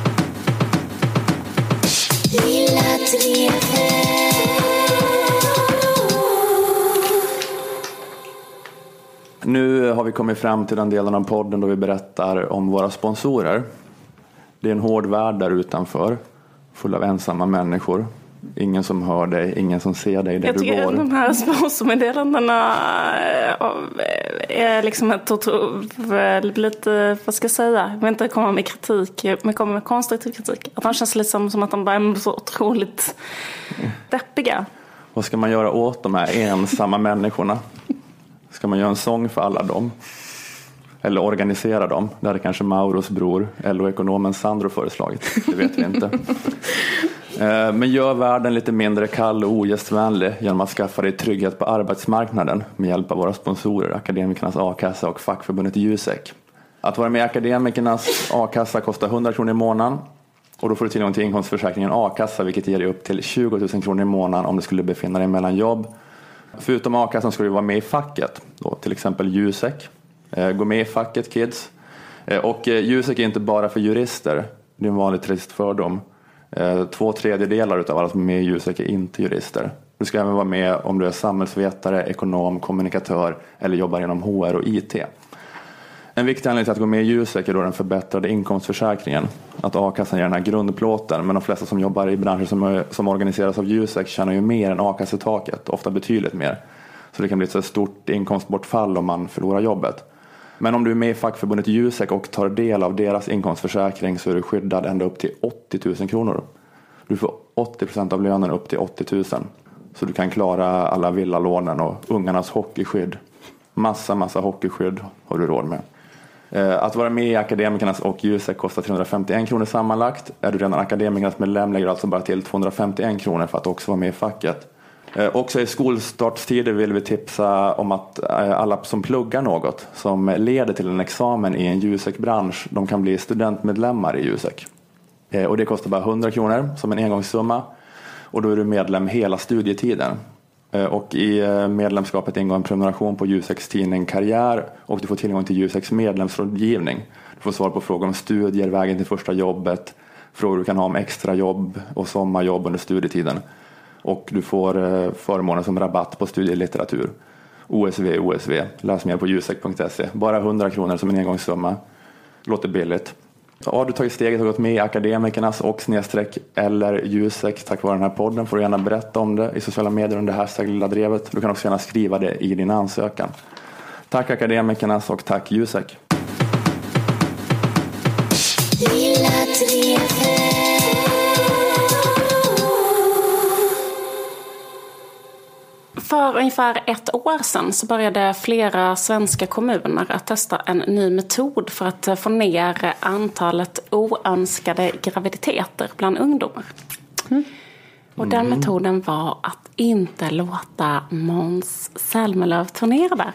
Nu har vi kommit fram till den delen av podden då vi berättar om våra sponsorer. Det är en hård värld där utanför, full av ensamma människor. Ingen som hör dig, ingen som ser dig där jag du går. Jag tycker de här sponsormeddelandena är liksom ett lite, vad ska jag säga, jag vill inte komma med kritik, men komma med konstruktiv kritik. Att de känns liksom som att de bara är så otroligt deppiga. Vad ska man göra åt de här ensamma människorna? Ska man göra en sång för alla dem? Eller organisera dem? Det hade kanske Mauros bror, L O-ekonomen Sandro föreslagit. Det vet vi inte. Men gör världen lite mindre kall och ogästvänlig genom att skaffa dig trygghet på arbetsmarknaden med hjälp av våra sponsorer, Akademikernas A-kassa och fackförbundet Jusek. Att vara med i Akademikernas A-kassa kostar hundra kronor i månaden och då får du tillgång till inkomstförsäkringen A-kassa, vilket ger dig upp till tjugo tusen kronor i månaden om du skulle befinna dig mellan jobb. Förutom A-kassan ska du vara med i facket, då, till exempel Jusek. Gå med i facket, kids. Och Jusek är inte bara för jurister, det är en vanlig trist fördom. Två tredjedelar av alla som är med i Jusek är inte jurister. Du ska även vara med om du är samhällsvetare, ekonom, kommunikatör eller jobbar inom H R och I T. En viktig anledning till att gå med i Jusek är då den förbättrade inkomstförsäkringen. Att A-kassan ger den här grundplåten, men de flesta som jobbar i branscher som, som organiseras av Jusek tjänar ju mer än A-kassetaket, ofta betydligt mer. Så det kan bli ett så stort inkomstbortfall om man förlorar jobbet. Men om du är med i fackförbundet Jusek och tar del av deras inkomstförsäkring så är du skyddad ända upp till åttio tusen kronor. Du får åttio procent av lönen upp till åttio tusen. Så du kan klara alla villalånen och ungarnas hockeyskydd. Massa, massa hockeyskydd har du råd med. Att vara med i Akademikernas och Jusek kostar trehundrafemtioen kronor sammanlagt. Är du redan Akademikernas medlem lägger du alltså bara till tvåhundrafemtioen kronor för att också vara med i facket. Eh, också i skolstartstider vill vi tipsa om att eh, alla som pluggar något som leder till en examen i en Jusek-bransch, de kan bli studentmedlemmar i Jusek. Eh, och det kostar bara hundra kronor som en engångssumma och då är du medlem hela studietiden. Eh, och i eh, medlemskapet ingår en prenumeration på Juseks tidning Karriär och du får tillgång till Juseks medlemsrådgivning. Du får svar på frågor om studier, vägen till första jobbet, frågor du kan ha om extra jobb och sommarjobb under studietiden. Och du får eh, förmåner som rabatt på studielitteratur. O S V, O S V. Läs mer på jusek punkt se. Bara hundra kronor som en engångssumma. Låter billigt. Så har du tagit steget och gått med i Akademikernas och snedstreck eller Jusek tack vare den här podden får du gärna berätta om det i sociala medier under hashtag lilla drevet. Du kan också gärna skriva det i din ansökan. Tack Akademikernas och tack Jusek. För ungefär ett år sedan så började flera svenska kommuner att testa en ny metod för att få ner antalet oönskade graviditeter bland ungdomar. Mm. Och den mm. metoden var att inte låta Måns Zelmerlöw turnera där.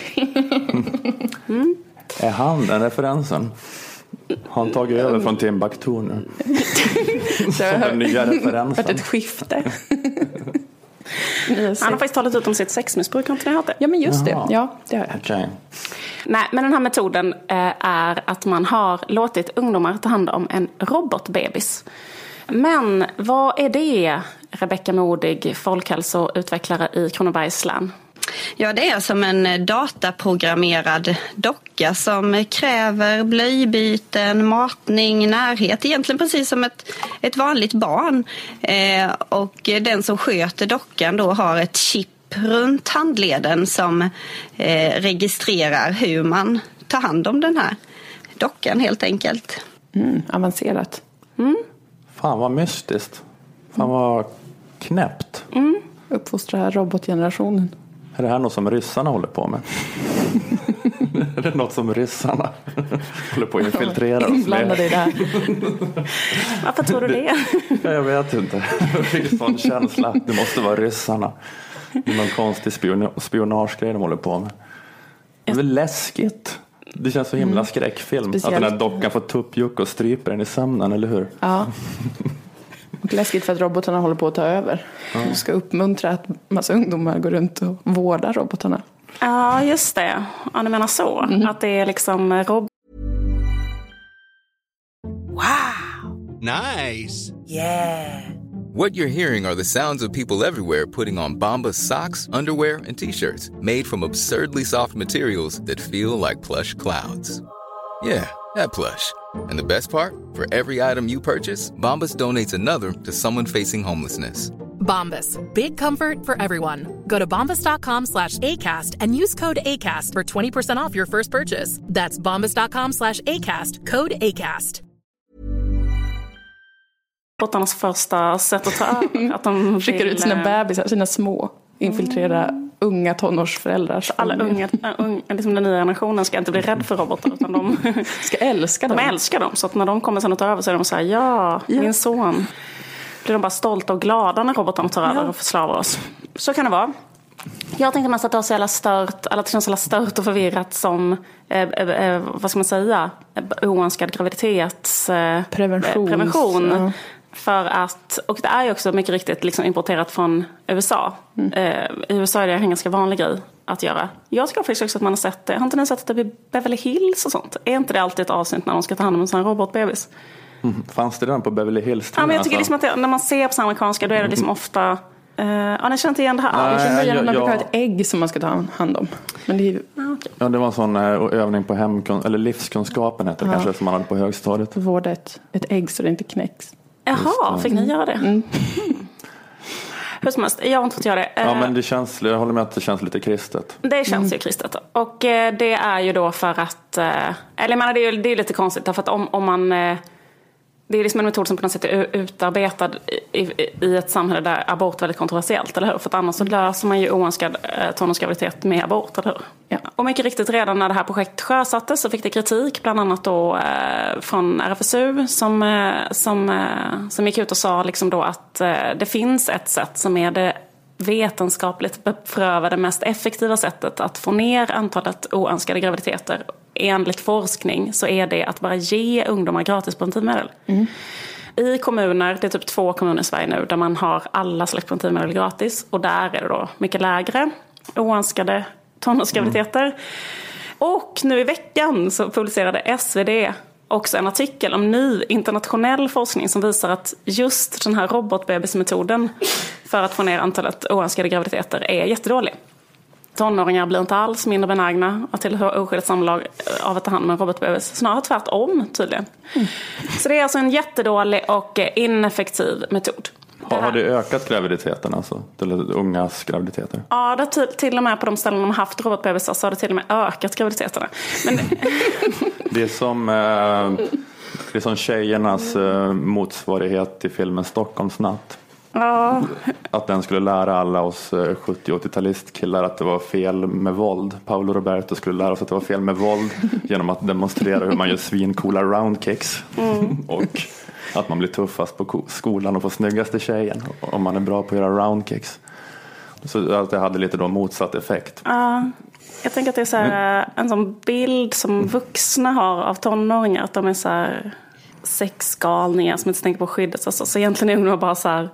mm. Är han den referensen? Har han tagit över från Timbuktu nu? Det har nya referensen. varit ett skifte. Han har faktiskt talat ut om sitt sexmissbruk, har inte ni hört det? Ja, men just Jaha. det. Ja, det har jag hört. Okay. Nej, men den här metoden eh, är att man har låtit ungdomar ta hand om en robotbebis. Men vad är det, Rebecka Modig, folkhälsoutvecklare i Kronobergs län? Ja, det är som en dataprogrammerad docka som kräver blöjbyten, matning, närhet. Egentligen precis som ett, ett vanligt barn. Eh, och den som sköter dockan då har ett chip runt handleden som eh, registrerar hur man tar hand om den här dockan helt enkelt. Mm, avancerat. Mm. Fan vad mystiskt. Fan vad knäppt. Mm. Uppfostra robotgenerationen. Är det här något som ryssarna håller på med? Är det något som ryssarna håller på att infiltrera oss med? Inblandade i det här. Varför tror du det? Ja, jag vet inte. Jag fick en sån känsla. Det måste vara ryssarna. Det är någon konstig spion- spionagegrej de håller på med. Det är väl läskigt. Det känns så himla skräckfilm. Speciellt. Att den här dockan får tuppjuck och stryper den i sömnen, eller hur? Ja. Och läskigt för att robotarna håller på att ta över. Ja. Du ska uppmuntra att massa ungdomar går runt och vårdar robotarna. Ja, just det. Ja, du menar så. Mm. Att det är liksom rob- Wow! Nice! Yeah! What you're hearing are the sounds of people everywhere putting on Bombas socks, underwear, and T-shirts made from absurdly soft materials that feel like plush clouds. Yeah, that plush. And the best part? For every item you purchase, Bombas donates another to someone facing homelessness. Bombas, big comfort for everyone. Go to bombas.com slash ACAST and use code ACAST for twenty percent off your first purchase. That's bombas.com slash ACAST, code ACAST. Robotarnas första sätt att ta över. Att de skickar ut sina bebisar, sina små, infiltrera mm. unga tonårsföräldrar. Alla unga, unga, liksom den nya generationen ska inte bli rädd för robotar, utan de ska älska dem. De älskar dem, så att när de kommer sen att ta över så är de så här, ja, ja. min son. Blir de bara stolta och glada när robotarna tar över ja. och förslavar oss. Så kan det vara. Jag tänkte mest att det var så jävla stört, eller att det känns så jävla stört och förvirrat som, eh, eh, vad ska man säga, oönskad graviditets eh, prevention. Ja. För att, och det är ju också mycket riktigt liksom importerat från U S A. Mm. Eh, I U S A är det en ganska vanlig grej att göra. Jag tycker faktiskt också att man har sett det. Har inte ni sett det vid Beverly Hills och sånt? Är inte det alltid ett avsnitt när de ska ta hand om en sån här robotbebis? Mm. Fanns det den på Beverly Hills? Ja, men jag tycker alltså. liksom att det, när man ser på amerikanska då är det liksom ofta... Uh, ja, ni känner inte igen det här? Nej, jag känner igen jag, när vi jag... har ett ägg som man ska ta hand om. Men det är ju... ah, okay. Ja, det var en sån här övning på hemkon... eller livskunskapen heter det ja. kanske, som man hade på högstadiet. Vårda ett, ett ägg så det inte knäcks. Jaha, fick ni göra det? Mm. Mm. Hur som helst, jag har inte fått göra det. Ja, men det känns, jag håller med att det känns lite kristet. Det känns mm. ju kristet. Och det är ju då för att, eller jag menar, det är ju det är lite konstigt, därför att om, om man, det är liksom en metod som på något sätt är utarbetad i, i, i ett samhälle där abort är väldigt kontroversiellt, eller hur? För att annars så löser man ju oönskad tonårsgraviditet med abort, eller hur? Ja. Och mycket riktigt, redan när det här projektet sjösattes så fick det kritik, bland annat då eh, från R F S U som, eh, som, eh, som gick ut och sa liksom då att eh, det finns ett sätt som är det vetenskapligt beprövade, mest effektiva sättet att få ner antalet oönskade graviditeter. Enligt forskning så är det att bara ge ungdomar gratis preventivmedel. Mm. I kommuner, det är typ två kommuner i Sverige nu där man har alla slags preventivmedel gratis, och där är det då mycket lägre oönskade tonårsgraviditeter. Mm. Och nu i veckan så publicerade S V D också en artikel om ny internationell forskning som visar att just den här robotbebismetoden för att få ner antalet oönskade graviditeter är jättedålig. Tonåringar blir inte alls mindre benägna att tillhöra oskyddat samlag av att ta hand om en robotbebis. Snarare tvärtom tydligen. Mm. Så det är alltså en jättedålig och ineffektiv metod. Har, har det ökat graviditeten alltså? Eller ungas graviditeter? Ja, det till, till och med på de ställen de har haft robotbebisar så har det till och med ökat graviditeterna. Men... det är som... Eh, det är som tjejernas eh, motsvarighet till filmen Stockholmsnatt. Ja. Att den skulle lära alla oss sjuttio-åttio-talistkillar att det var fel med våld. Paolo Roberto skulle lära oss att det var fel med våld genom att demonstrera hur man gör svincoola roundkicks. Mm. Och att man blir tuffast på skolan och får snyggaste tjejen om man är bra på att göra roundkicks. Så att det hade lite då motsatt effekt. Ja, jag tänker att det är så här, en sån bild som vuxna har av tonåringar, att de är så här sexgalningar som inte tänker på skyddet. Alltså, så egentligen är ungdomar bara så här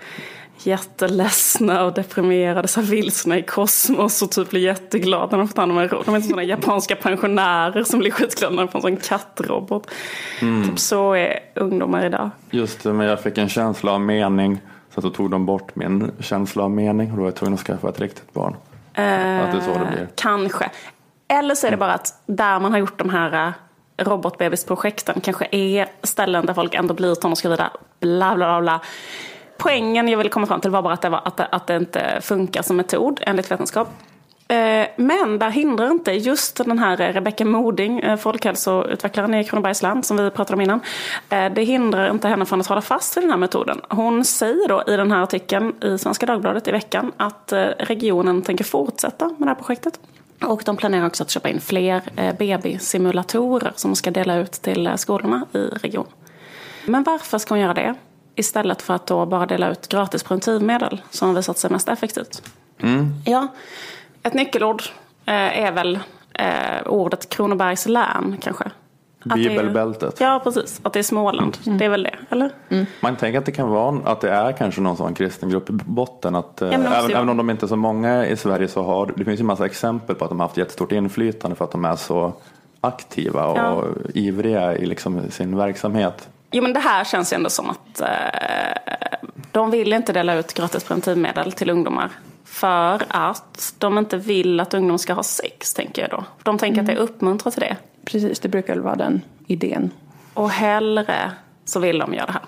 jätteledsna och deprimerade, så här vilsna i kosmos och typ blir jätteglada när de får hand om en robot. De är inte sådana japanska pensionärer som blir skitglada när de får en sån kattrobot. Mm. Typ så är ungdomar idag. Just det, men jag fick en känsla av mening, så att då tog de bort min känsla av mening och då var jag tvungen att skaffa ett riktigt barn. Eh, att det är så det blir. Kanske. Eller så är det bara att där man har gjort de här robotbebisprojekten kanske är ställen där folk ändå blir tonårsgravida. Bla bla bla bla. Poängen jag ville komma fram till var bara att det, var, att det, att det inte funkar som metod enligt vetenskap. Men det hindrar inte just den här Rebecka Moding, folkhälsoutvecklaren i Kronobergs län som vi pratade om innan. Det hindrar inte henne från att hålla fast vid den här metoden. Hon säger då i den här artikeln i Svenska Dagbladet i veckan att regionen tänker fortsätta med det här projektet. Och de planerar också att köpa in fler babysimulatorer som ska dela ut till skolorna i regionen. Men varför ska hon göra det? Istället för att då bara dela ut gratis preventivmedel som har visat sig mest effektivt. Mm. Ja, ett nyckelord eh, är väl eh, ordet Kronobergs län kanske. Bibelbältet. Är, ja, precis. Att det är Småland. Mm. Det är väl det, eller? Mm. Man tänker att det kan vara att det är kanske någon sån kristen grupp i botten. Att, eh, ja, även, även om de inte är så många i Sverige så har det finns ju en massa exempel på att de har haft jättestort inflytande för att de är så aktiva och ja. ivriga i liksom sin verksamhet. Jo, men det här känns ju ändå som att eh, de vill inte dela ut gratis preventivmedel till ungdomar. För att de inte vill att ungdomar ska ha sex, tänker jag då. De tänker mm. att det uppmuntrar till det. Precis, det brukar väl vara den idén. Och hellre så vill de göra det här.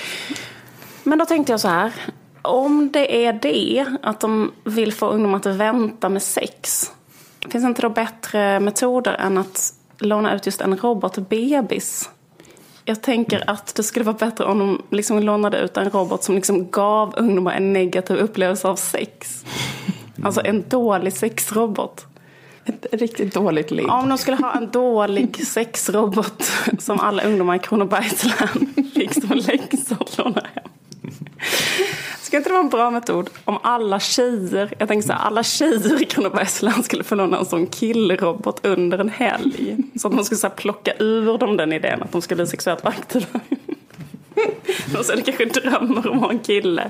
Men då tänkte jag så här. Om det är det, att de vill få ungdomar att vänta med sex. Finns inte då bättre metoder än att låna ut just en robotbebis? Jag tänker att det skulle vara bättre om de liksom lånade ut en robot som liksom gav ungdomar en negativ upplevelse av sex. Alltså en dålig sexrobot. Ett riktigt dåligt liv. Om de skulle ha en dålig sexrobot som alla ungdomar i Kronobergs län fick som läxa att låna hem. Ska inte det vara en bra metod om alla tjejer, jag tänker så här, alla tjejer i Kronobergs län skulle få låna en sån killrobot under en helg. Så att man skulle så här plocka ur dem den idén att de skulle bli sexuellt aktiva. Och så är det kanske drömmer om att ha en kille.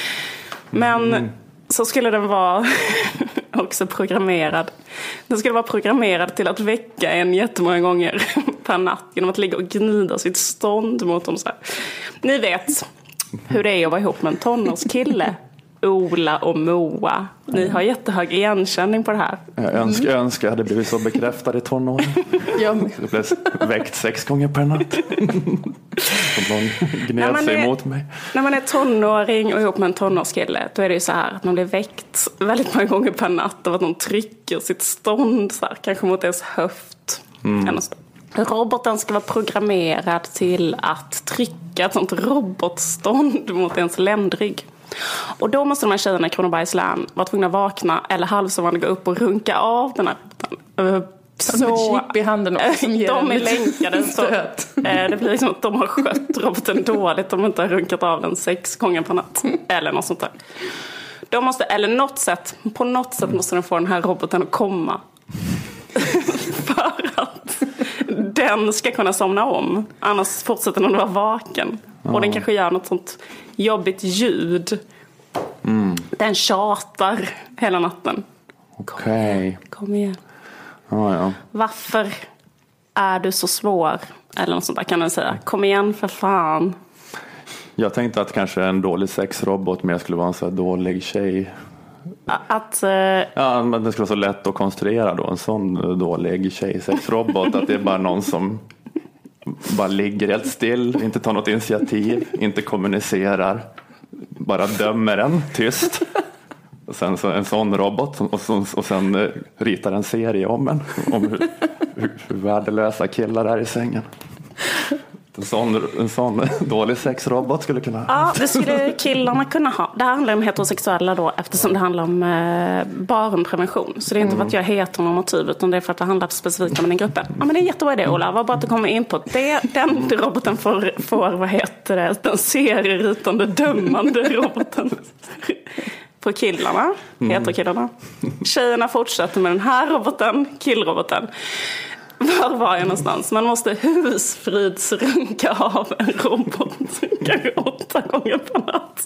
Men mm. så skulle den vara också programmerad. Den skulle vara programmerad till att väcka en jättemånga gånger per natt genom att ligga och gnida sitt stånd mot dem så här. Ni vet hur det är att vara ihop med en tonårskille. Ola och Moa. Ni har jättehög igenkänning på det här. Jag önskar, jag önskar jag hade blivit så bekräftad i tonåren. Jag blev väckt sex gånger per natt. De gned sig emot mig. När man är tonåring och ihop med en tonårskille, då är det ju så här att man blir väckt väldigt många gånger per natt av att någon trycker sitt stånd så här, kanske mot ens höft. Mm. Roboten ska vara programmerad till att trycka ett sånt robotstånd mot ens ländrygg. Och då måste de här tjejerna i Kronobergs län vara tvungna att vakna eller halvsovande gå upp och runka av den här roboten. Så chip i handen också, som ger de är länkade så det blir liksom att de har skött roboten dåligt. De inte har runkat av den sex gånger per natt eller något sånt där. De måste, eller något sätt, på något sätt måste de få den här roboten att komma. För att den ska kunna somna om. Annars fortsätter den att vara vaken. Ja. Och den kanske gör något sånt jobbigt ljud. Mm. Den tjatar hela natten. Okej. Kom, kom igen. Ja, ja. Varför är du så svår? Eller något sånt där kan den säga. Kom igen för fan. Jag tänkte att kanske en dålig sexrobot mer skulle vara en så här dålig tjej. Att, uh... ja, men det skulle vara så lätt att konstruera då. En sån dålig tjej-sexrobot. Att det är bara någon som bara ligger helt still. Inte tar något initiativ. Inte kommunicerar. Bara dömer en tyst. Och sen så en sån robot. Och, så, och sen uh, ritar en serie om en. Om hur, hur, hur värdelösa killar är i sängen. En sån, en sån dålig sexrobot skulle kunna... Ja, det skulle killarna kunna ha. Det här handlar om heterosexuella då, eftersom det handlar om eh, barnprevention. Så det är inte mm. för att jag är heteronormativ, utan det är för att det handlar specifikt om den gruppen. Ja, men det är jättebra det, Ola. Var bara att du kommer in på det. Den roboten får, får vad heter det, den serieritande, dömande roboten på killarna, mm. heterokillarna. Tjejerna fortsätter med den här roboten, killroboten. Var var jag någonstans? Man måste husfridsrunka av en robot kanske åtta gånger per natt.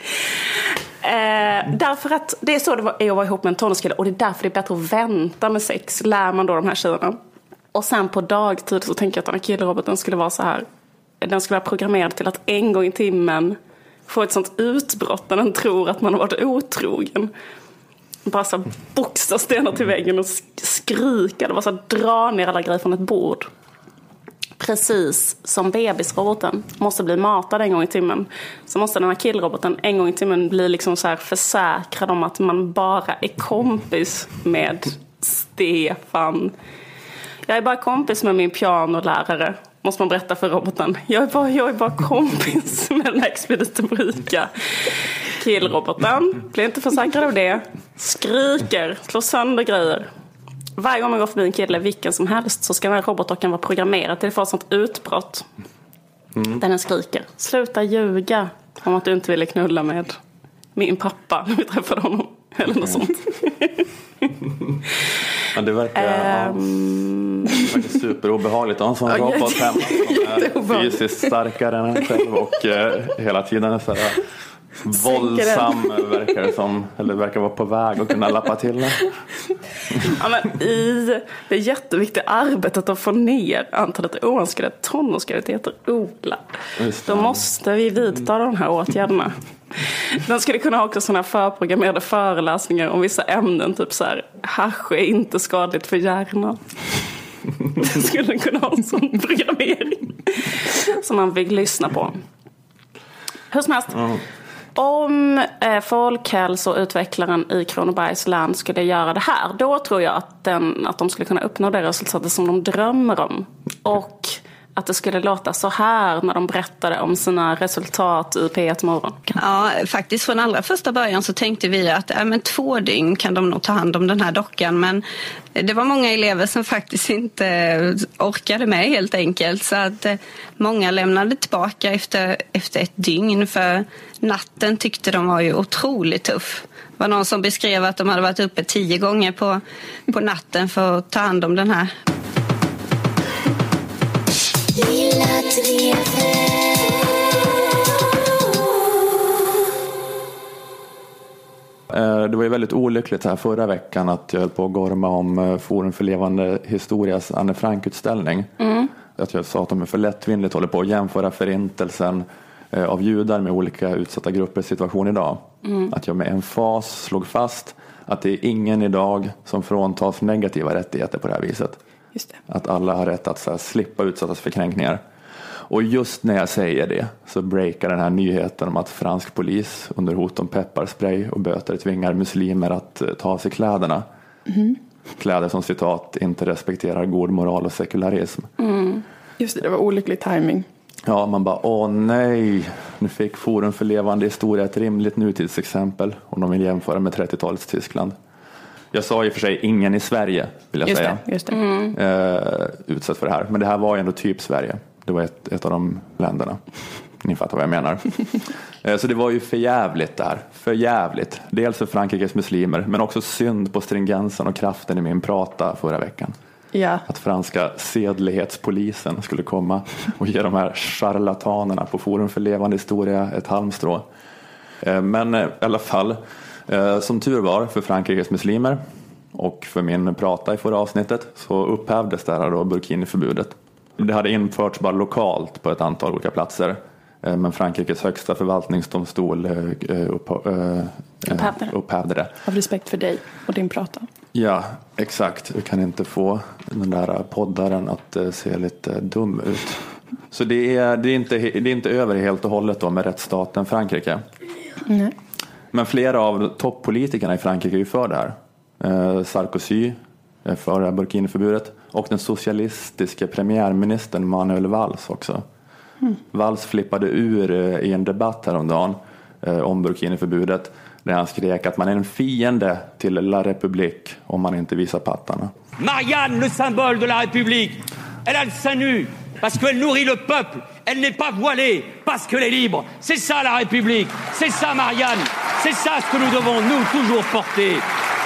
Eh, därför att det är så det är att vara ihop med en tonårskille. Och det är därför det är bättre att vänta med sex. Lär man då de här tjejerna. Och sen på dagtid så tänker jag att den här killroboten skulle vara så här. Den skulle vara programmerad till att en gång i timmen få ett sånt utbrott när den tror att man har varit otrogen. bara så boxar stenar till väggen och skrika. Det var så dra ner alla grejer från ett bord. Precis som bebisroboten måste bli matad en gång i timmen, så måste den här killroboten en gång i timmen bli liksom så här försäkrad om att man bara är kompis med Stefan. Jag är bara kompis med min pianolärare, måste man berätta för roboten. Jag är bara, jag är bara kompis med den här expeditorika. Killroboten blir inte försäkrad av det. Skriker, slår sönder grejer. Varje gång man går förbi en kille, vilken som helst, så ska den här roboten vara programmerad till att få ett sånt utbrott. Mm. Där den skriker: sluta ljuga om att du inte ville knulla med min pappa när vi träffade honom. Eller något sånt. Ja, det verkar, um... ja, det verkar superobehagligt. Han som robot hemma som är fysiskt starkare än en själv och eh, hela tiden är så här våldsam, verkar det som, eller verkar vara på väg att kunna lappa till det. Ja, men i det jätteviktiga arbetet att få ner antalet oönskade tonårsgraviditeter, Ola, då måste vi vidta de här åtgärderna. Den skulle kunna ha också sådana förprogrammerade föreläsningar om vissa ämnen, typ så här: hasch är inte skadligt för hjärnan. Den skulle kunna ha en sån programmering som man vill lyssna på. Hur som helst, mm. om eh, folkhälsoutvecklaren i Kronobergs län skulle göra det här, då tror jag att, den, att de skulle kunna uppnå det resultatet som de drömmer om. Och att det skulle låta så här när de berättade om sina resultat i P ett morgon. Ja, faktiskt från allra första början så tänkte vi att äh, men två dygn kan de nog ta hand om den här dockan. Men det var många elever som faktiskt inte orkade med helt enkelt. Så att äh, många lämnade tillbaka efter, efter ett dygn, för natten tyckte de var ju otroligt tuff. Det var någon som beskrev att de hade varit uppe tio gånger på, på natten för att ta hand om den här. Det var ju väldigt olyckligt här förra veckan att jag höll på att gorma om Forum för levande historias Anne Frank-utställning. Mm. Att jag sa att de är för lättvindigt håller på att jämföra förintelsen av judar med olika utsatta gruppers situation idag. Mm. Att jag med emfas slog fast att det är ingen idag som fråntas negativa rättigheter på det här viset. Just det. Att alla har rätt att så här, slippa utsättas för kränkningar. Och just när jag säger det så breakar den här nyheten om att fransk polis under hot om pepparspray och böter tvingar muslimer att ta av sig kläderna. Mm. Kläder som citat inte respekterar god moral och sekularism. Mm. Just det, det var olycklig timing. Ja, man bara, åh nej, nu fick Forum för levande historia ett rimligt nutidsexempel om de vill jämföra med trettiotalets Tyskland. Jag sa i och för sig ingen i Sverige, vill jag just säga. Det, just det. Mm. Eh, utsatt för det här. Men det här var ju ändå typ Sverige. Det var ett, ett av de länderna. Ni fattar vad jag menar. eh, så det var ju för jävligt där. För jävligt. Dels för Frankrikes muslimer, men också synd på stringensen och kraften i min prata förra veckan. Ja. Att franska sedlighetspolisen skulle komma och ge de här charlatanerna på Forum för levande historia ett halmstrå. Eh, men eh, i alla fall... Som tur var för Frankrikes muslimer och för min prata i förra avsnittet så upphävdes det här då burkiniförbudet. Det hade införts bara lokalt på ett antal olika platser, men Frankrikes högsta förvaltningsdomstol upphävde det. upphävde det. Av respekt för dig och din prata. Ja, exakt. Vi kan inte få den där poddaren att se lite dum ut. Så det är, det är, inte, det är inte över helt och hållet då med rättsstaten Frankrike. Nej. Men flera av toppolitikerna i Frankrike är ju för det här. Eh, Sarkozy är för det här burkiniförbudet. Och den socialistiska premiärministern Manuel Valls också. Mm. Valls flippade ur eh, i en debatt häromdagen eh, om burkiniförbudet. Där han skrek att man är en fiende till La République om man inte visar pattarna. Marianne, le symbole de la République, elle a le sein nu parce qu'elle nourrit le peuple. Elle n'est pas voilée parce qu'elle est libre. C'est ça la République. C'est ça Marianne. C'est ça ce que nous devons nous toujours porter.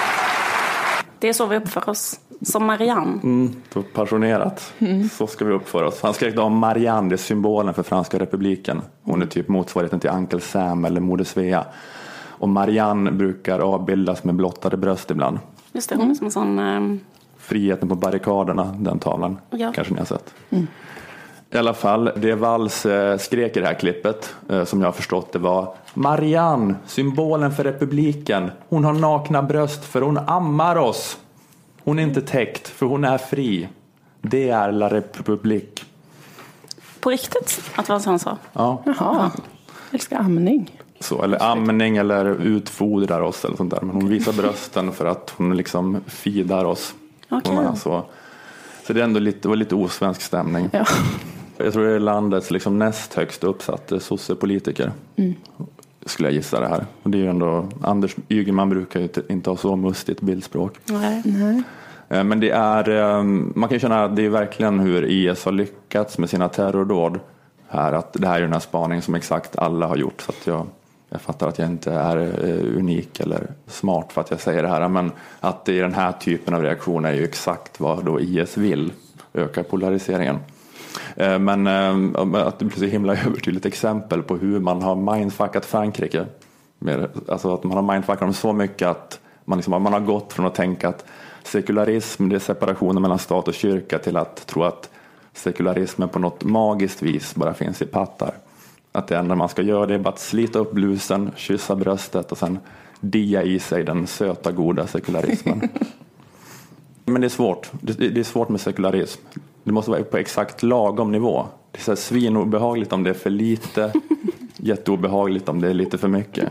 Det är så vi uppför oss. Som Marianne. Mm, passionerat. Mm. Så ska vi uppföra oss. Han skrek då om Marianne, det är symbolen för Franska republiken. Hon är typ motsvarigheten till Uncle Sam eller Moder Svea. Och Marianne brukar avbildas med blottade bröst ibland. Just det, hon är som en sån... Um... Friheten på barrikaderna, den tavlan. Ja. Kanske ni har sett. Mm. I alla fall, det Valls eh, skrek i det här klippet, eh, som jag har förstått det var: Marianne, symbolen för republiken. Hon har nakna bröst för hon ammar oss. Hon är inte täckt för hon är fri. Det är la republik. På riktigt? Att vad han sa? Ja. Jaha, jag älskar amning. Så, eller amning eller utfodrar oss eller sånt där. Men hon visar brösten för att hon liksom fidar oss. Okay. Alltså, så det är ändå lite, var lite osvensk stämning. Ja. Jag tror det är landets liksom näst högst uppsatte sossepolitiker. Mm. Skulle jag gissa det här. Och det är ju ändå, Anders Ygeman brukar ju inte ha så mustigt bildspråk. Nej. Nej. Men det är, man kan ju känna att det är verkligen hur I S har lyckats med sina terrordåd här. Att det här är den här spaningen som exakt alla har gjort. Så att jag, jag fattar att jag inte är unik eller smart för att jag säger det här. Men att det är den här typen av reaktioner är ju exakt vad då I S vill. Öka polariseringen. Men att det blir så himla övertydligt exempel på hur man har mindfuckat Frankrike. Alltså att man har mindfuckat dem så mycket att man, liksom, man har gått från att tänka att sekularism, det är separationen mellan stat och kyrka, till att tro att sekularismen på något magiskt vis bara finns i pattar. Att det enda man ska göra det är bara att slita upp blusen, kyssa bröstet och sen dia i sig den söta goda sekularismen. Men det är svårt. Det är svårt med sekularism. Det måste vara på exakt lagom nivå. Det är så här svinobehagligt om det är för lite, jätteobehagligt om det är lite för mycket.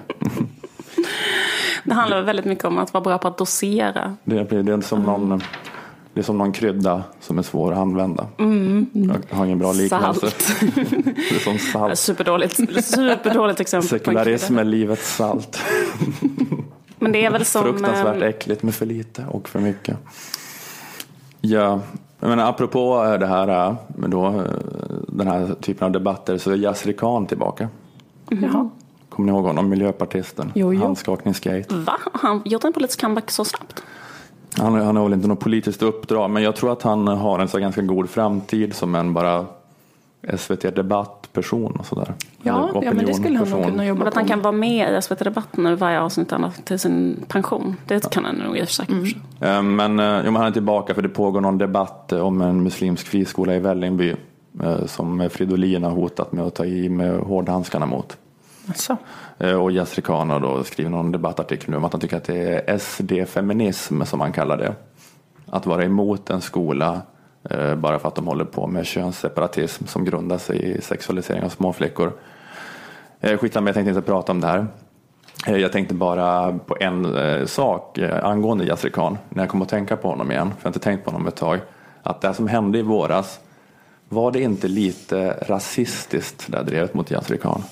Det handlar väldigt mycket om att vara bra på att dosera. Det är, det är, som, någon, det är som någon krydda som är svår att använda. Mm. Jag har ingen bra liknelse. Salt. Det är som salt. Superdåligt, superdåligt exempel. Sekularism är livets salt. Men det är väl som... Fruktansvärt äckligt med för lite och för mycket. Ja, men apropå det här, men då, den här typen av debatter, så är Yasir Khan tillbaka. Mm. Jaha. Kommer ni ihåg honom, miljöpartisten? Jo, jo. Handskakningsgate. Va? Han gjorde en politisk comeback så snabbt? Han, han har väl inte något politiskt uppdrag, men jag tror att han har en så ganska god framtid som en bara S V T-debattperson och sådär. Ja, ja, men det skulle han nog kunna jobba på. Att han kan vara med i S V T-debatten nu varje avsnitt till sin pension. Det kan han nog säkert. Mm. Men jo, han är tillbaka för det pågår någon debatt om en muslimsk friskola i Vällingby som Fridolin har hotat med att ta i med hårdhandskarna mot. Alltså. Och Yasir Khan har då skrivit någon debattartikel om att han tycker att det är S D-feminism som man kallar det. Att vara emot en skola eh, bara för att de håller på med könsseparatism som grundar sig i sexualisering av småflickor. Eh, skitsamma, jag tänkte inte prata om det här. Eh, jag tänkte bara på en eh, sak eh, angående Yasir Khan när jag kom att tänka på honom igen, för jag har inte tänkt på honom ett tag. Att det som hände i våras, var det inte lite rasistiskt det där drevet mot Yasir Khan?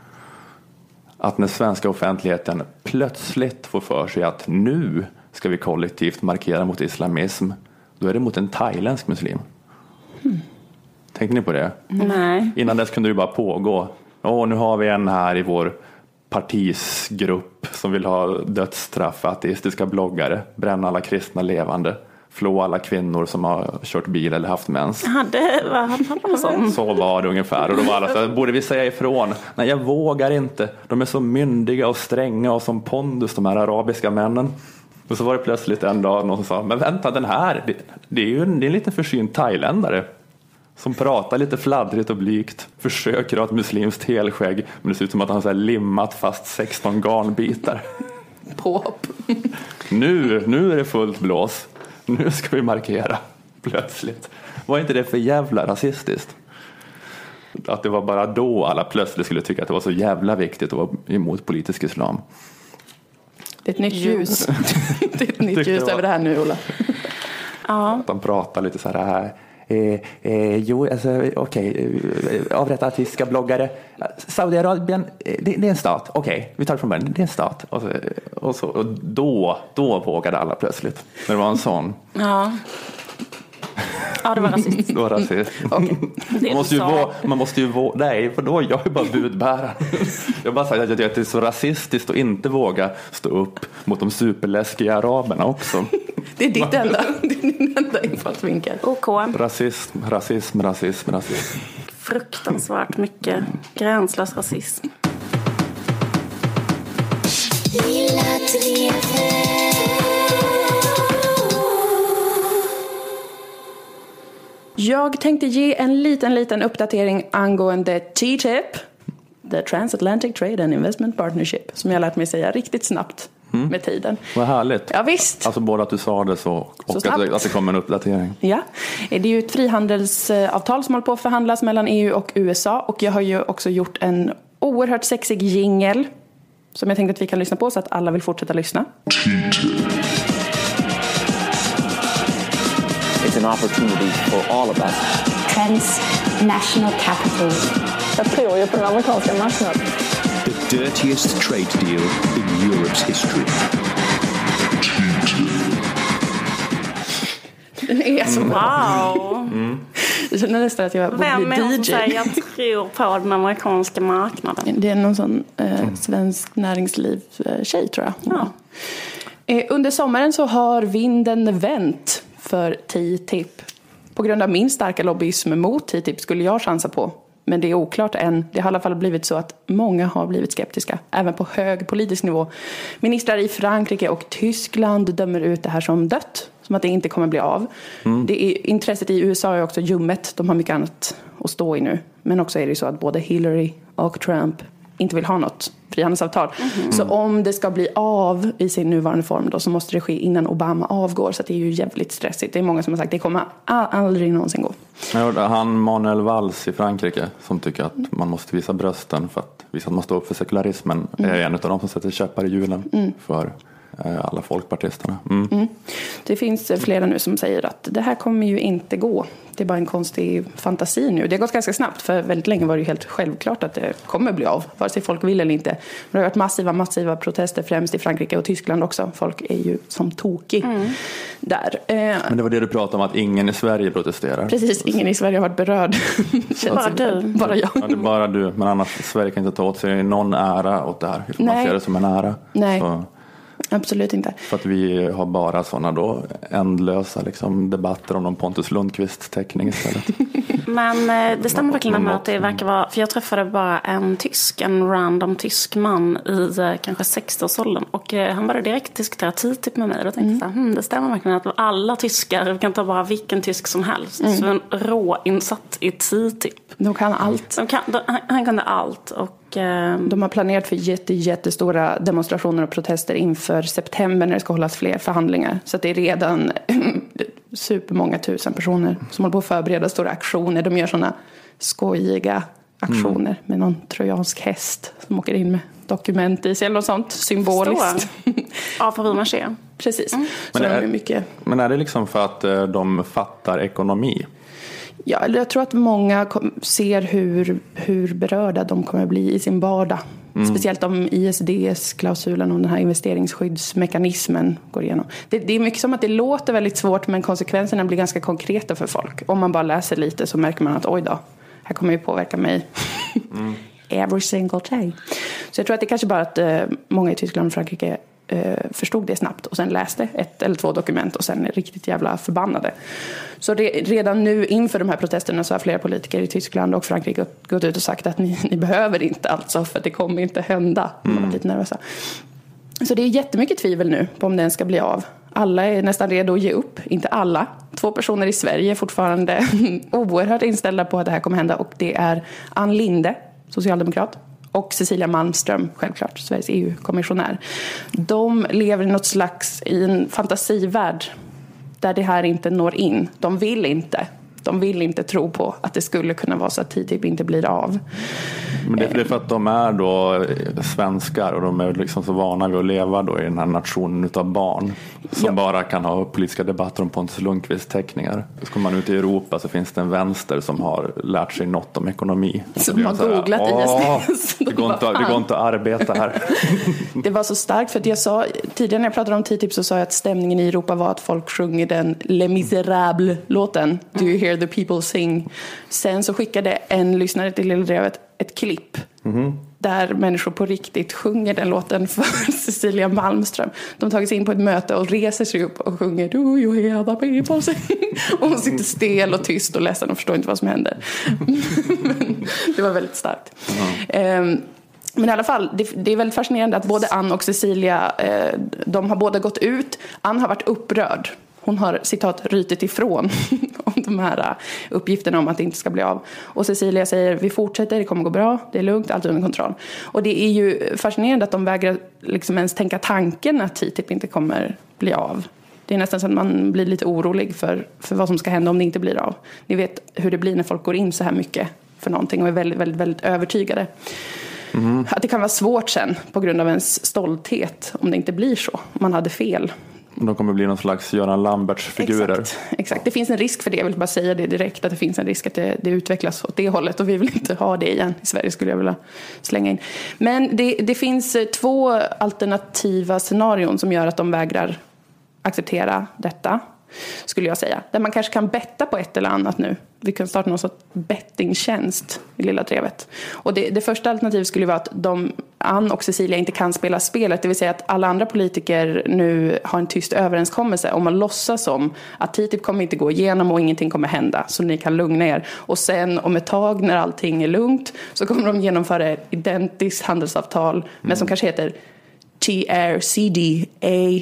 Att den svenska offentligheten plötsligt får för sig att nu ska vi kollektivt markera mot islamism. Då är det mot en thailändsk muslim. Mm. Tänkte ni på det? Nej. Innan dess kunde det bara pågå. Åh, nu har vi en här i vår partisgrupp som vill ha dödsstraff, ateistiska bloggare, bränna alla kristna levande, flå alla kvinnor som har kört bil eller haft mens. Hade, vad hade han sån? Så var det ungefär. Och då var alla så här, borde vi säga ifrån? Nej, jag vågar inte. De är så myndiga och stränga och som pondus, de här arabiska männen. Och så var det plötsligt en dag någon som sa, men vänta, den här, det, det är ju en, det är en lite försynt thailändare som pratar lite fladdrigt och blygt, försöker ha ett muslimskt helskägg, men det ser ut som att han har limmat fast sexton garnbitar. Påp. Nu, nu är det fullt blås. Nu ska vi markera. Plötsligt. Var inte det för jävla rasistiskt? Att det var bara då alla plötsligt skulle tycka att det var så jävla viktigt att vara emot politisk islam. Det är ett nytt ljus. Det är ett nytt ljus över det här nu, Ola. Ja. Att de pratar lite så här. Eh, eh, jo, alltså, okej. Okay. Avrätta artistiska bloggare. Saudiarabien, det, det är en stat. Okej, okay. Vi tar det från början. Det är en stat. Och, så, och, så, och då, då vågade alla plötsligt. När det var en sån. Ja. Ja, det var rasistiskt. Det var rasist. Okay. Man måste ju vara, man måste ju våga, nej, för då jag är bara budbärare. Jag bara säger att det är så rasistiskt att inte våga stå upp mot de superläskiga araberna också. Det är ditt enda, det är din enda infallsvinkel. OK. Rasism, rasism, rasism, rasism. Fruktansvärt mycket gränslös rasism. Jag tänkte ge en liten, liten uppdatering angående T T I P, The Transatlantic Trade and Investment Partnership, som jag har lärt mig säga riktigt snabbt mm. med tiden. Vad härligt. Ja, visst. Alltså både att du sa det så och så att, att det kom en uppdatering. Ja, det är ju ett frihandelsavtal som håller på att förhandlas mellan E U och U S A, och jag har ju också gjort en oerhört sexig jingle som jag tänkte att vi kan lyssna på så att alla vill fortsätta lyssna. It's an opportunity for all of us. Transnational capital. Jag tror ju på den amerikanska marknaden. The dirtiest trade deal in Europe's history. Den är så wow. Mm. Jag känner nästan att jag var Vem är D hon J. som säger jag tror på den amerikanska marknaden? Det är någon sån eh, mm. svensk näringslivstjej tror jag. Ja. Eh, under sommaren så har vinden vänt för T T I P. På grund av min starka lobbyism mot T T I P skulle jag chansa på. Men det är oklart än. Det har i alla fall blivit så att många har blivit skeptiska. Även på hög politisk nivå. Ministrar i Frankrike och Tyskland dömer ut det här som dött. Som att det inte kommer bli av. Mm. Det är, intresset i U S A är också ljummet. De har mycket annat att stå i nu. Men också är det så att både Hillary och Trump inte vill ha något frihandelsavtal. Mm. Så om det ska bli av i sin nuvarande form då, så måste det ske innan Obama avgår. Så det är ju jävligt stressigt. Det är många som har sagt att det kommer aldrig någonsin gå. Han Manuel Valls i Frankrike som tycker att man måste visa brösten för att visa att man står upp för sekularismen mm. är en av dem som sätter käppar i hjulen mm. för alla folkpartisterna. Mm. Mm. Det finns flera nu som säger att det här kommer ju inte gå. Det är bara en konstig fantasi nu. Det har gått ganska snabbt, för väldigt länge var det ju helt självklart att det kommer bli av, vare sig folk vill eller inte. Men det har varit massiva, massiva protester främst i Frankrike och Tyskland också. Folk är ju som tokig mm. där. Men det var det du pratade om, att ingen i Sverige protesterar. Precis, ingen i Sverige har varit berörd. Bara du. Bara jag. Ja, det är bara du, men annars Sverige kan inte ta åt sig någon ära åt det här. För man ser det som en ära. Nej. Så. Absolut inte. För att vi har bara sådana då ändlösa liksom, debatter om någon Pontus Lundqvist teckning istället. Men det stämmer verkligen med att det verkar vara, för jag träffade bara en tysk, en random tysk man i kanske sextioårsåldern, och han började direkt diskutera T T I P med mig och tänkte mm. så här, hm, det stämmer verkligen att alla tyskar kan ta bara vilken tysk som helst, mm. så en rå insatt i T T I P. De kan allt. De kan, de, han kunde allt och de har planerat för jätte, jättestora demonstrationer och protester inför september när det ska hållas fler förhandlingar. Så att det är redan supermånga tusen personer som håller på att förbereda stora aktioner. De gör sådana skojiga aktioner mm. med någon trojansk häst som åker in med dokument i sig eller något sånt symboliskt. Ja, för vi man ser. Precis. Mm. Så men, är, är mycket... men är det liksom för att de fattar ekonomi? Ja, jag tror att många ser hur, hur berörda de kommer bli i sin vardag. Mm. Speciellt om I S D S-klausulen och den här investeringsskyddsmekanismen går igenom. Det, det är mycket som att det låter väldigt svårt, men konsekvenserna blir ganska konkreta för folk. Om man bara läser lite så märker man att oj då, här kommer ju påverka mig mm. every single day. Så jag tror att det kanske bara att eh, många i Tyskland och Frankrike förstod det snabbt och sen läste ett eller två dokument och sen är riktigt jävla förbannade. Så det, redan nu inför de här protesterna så har flera politiker i Tyskland och Frankrike gått ut och sagt att ni, ni behöver inte alltså, för det kommer inte hända. Mm. De var lite nervösa. Så det är jättemycket tvivel nu på om den ska bli av. Alla är nästan redo att ge upp. Inte alla. Två personer i Sverige är fortfarande oerhört inställda på att det här kommer hända, och det är Ann Linde, socialdemokrat, och Cecilia Malmström, självklart, Sveriges E U-kommissionär. De lever i något slags i en fantasivärld där det här inte når in. De vill inte. De vill inte tro på att det skulle kunna vara så att T T I P inte blir av. Men det är för att de är då svenskar och de är liksom så vana vid att leva då i den här nationen utav barn som ja. bara kan ha politiska debatter om Pontus Lundqvist teckningar. Så kommer man ut i Europa så finns det en vänster som har lärt sig något om ekonomi. Som har googlat i I S D S. Det går inte, det går inte att arbeta här. Det var så starkt för att jag sa tidigare när jag pratade om T T I P så sa jag att stämningen i Europa var att folk sjunger den Les Misérables-låten. Do you hear the people sing? Sen så skickade en lyssnare till Lilla Drevet ett klipp mm-hmm. där människor på riktigt sjunger den låten för Cecilia Malmström. De tagit sig in på ett möte och reser sig upp och sjunger Do you hear the people sing? Och hon sitter stel och tyst och ledsen och förstår inte vad som händer. Men det var väldigt starkt. Mm. Um, Men i alla fall, det, det är väldigt fascinerande att både Ann och Cecilia, eh, de har båda gått ut. Ann har varit upprörd. Hon har, citat, rytit ifrån om de här uppgifterna om att det inte ska bli av. Och Cecilia säger, vi fortsätter, det kommer gå bra, det är lugnt, allt är under kontroll. Och det är ju fascinerande att de vägrar liksom ens tänka tanken att T T I P inte kommer bli av. Det är nästan så att man blir lite orolig för, för vad som ska hända om det inte blir av. Ni vet hur det blir när folk går in så här mycket för någonting och är väldigt, väldigt, väldigt övertygade. Mm. Att det kan vara svårt sen på grund av ens stolthet om det inte blir så. Om man hade fel. De kommer bli någon slags Göran Lamberts-figurer. Exakt, exakt. Det finns en risk för det. Jag vill bara säga det direkt. Att det finns en risk att det, det utvecklas åt det hållet. Och vi vill inte ha det igen. I Sverige skulle jag vilja slänga in. Men det, det finns två alternativa scenarion som gör att de vägrar acceptera detta. Skulle jag säga. Där man kanske kan betta på ett eller annat nu. Vi kan starta någon sorts bettingtjänst i Lilla Drevet. Och det, det första alternativet skulle vara att de, Ann och Cecilia inte kan spela spelet. Det vill säga att alla andra politiker nu har en tyst överenskommelse om att låtsas om att T T I P kommer inte gå igenom och ingenting kommer hända. Så ni kan lugna er. Och sen om ett tag när allting är lugnt så kommer de genomföra ett identiskt handelsavtal. Mm. Men som kanske heter T R C D A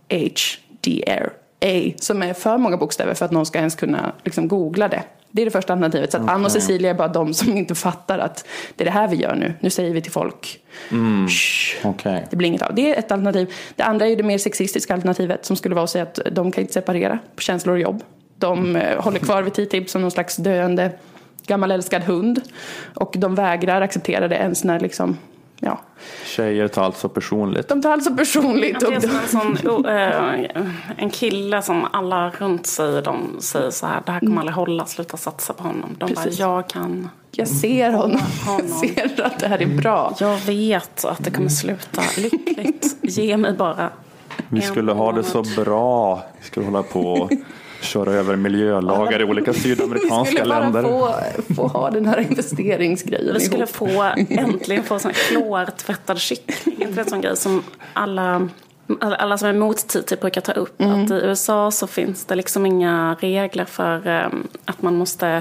H D R A, som är för många bokstäver för att någon ska ens kunna liksom googla det. Det är det första alternativet. Så att okay. Ann och Cecilia är bara de som inte fattar att det är det här vi gör nu. Nu säger vi till folk. Mm. Okay. Det blir inget av. Det är ett alternativ. Det andra är ju det mer sexistiska alternativet som skulle vara att säga att de kan inte separera på känslor och jobb. De mm. håller kvar vid T T I P som någon slags döende gammal älskad hund. Och de vägrar acceptera det ens när liksom... Ja. Tjejer tar alltså personligt. De tar alltså personligt. Ja, det är som en, sån, uh, en kille som alla runt sig, de säger så här, det här kommer mm. aldrig hålla, sluta satsa på honom. De Precis. bara, jag kan... Jag ser honom. honom. Jag ser att det här är bra. Jag vet att det kommer sluta lyckligt. Ge mig bara. Vi skulle ha det så bra. Vi skulle hålla på köra över miljölagar i olika sydamerikanska länder. Vi skulle bara få, få ha den här investeringsgrejen. Vi skulle få äntligen få sån här klortvättad kyckling. Det är en sån grej som alla, alla som är emot T T I P brukar ta upp. Mm. Att i U S A så finns det liksom inga regler för um, att man måste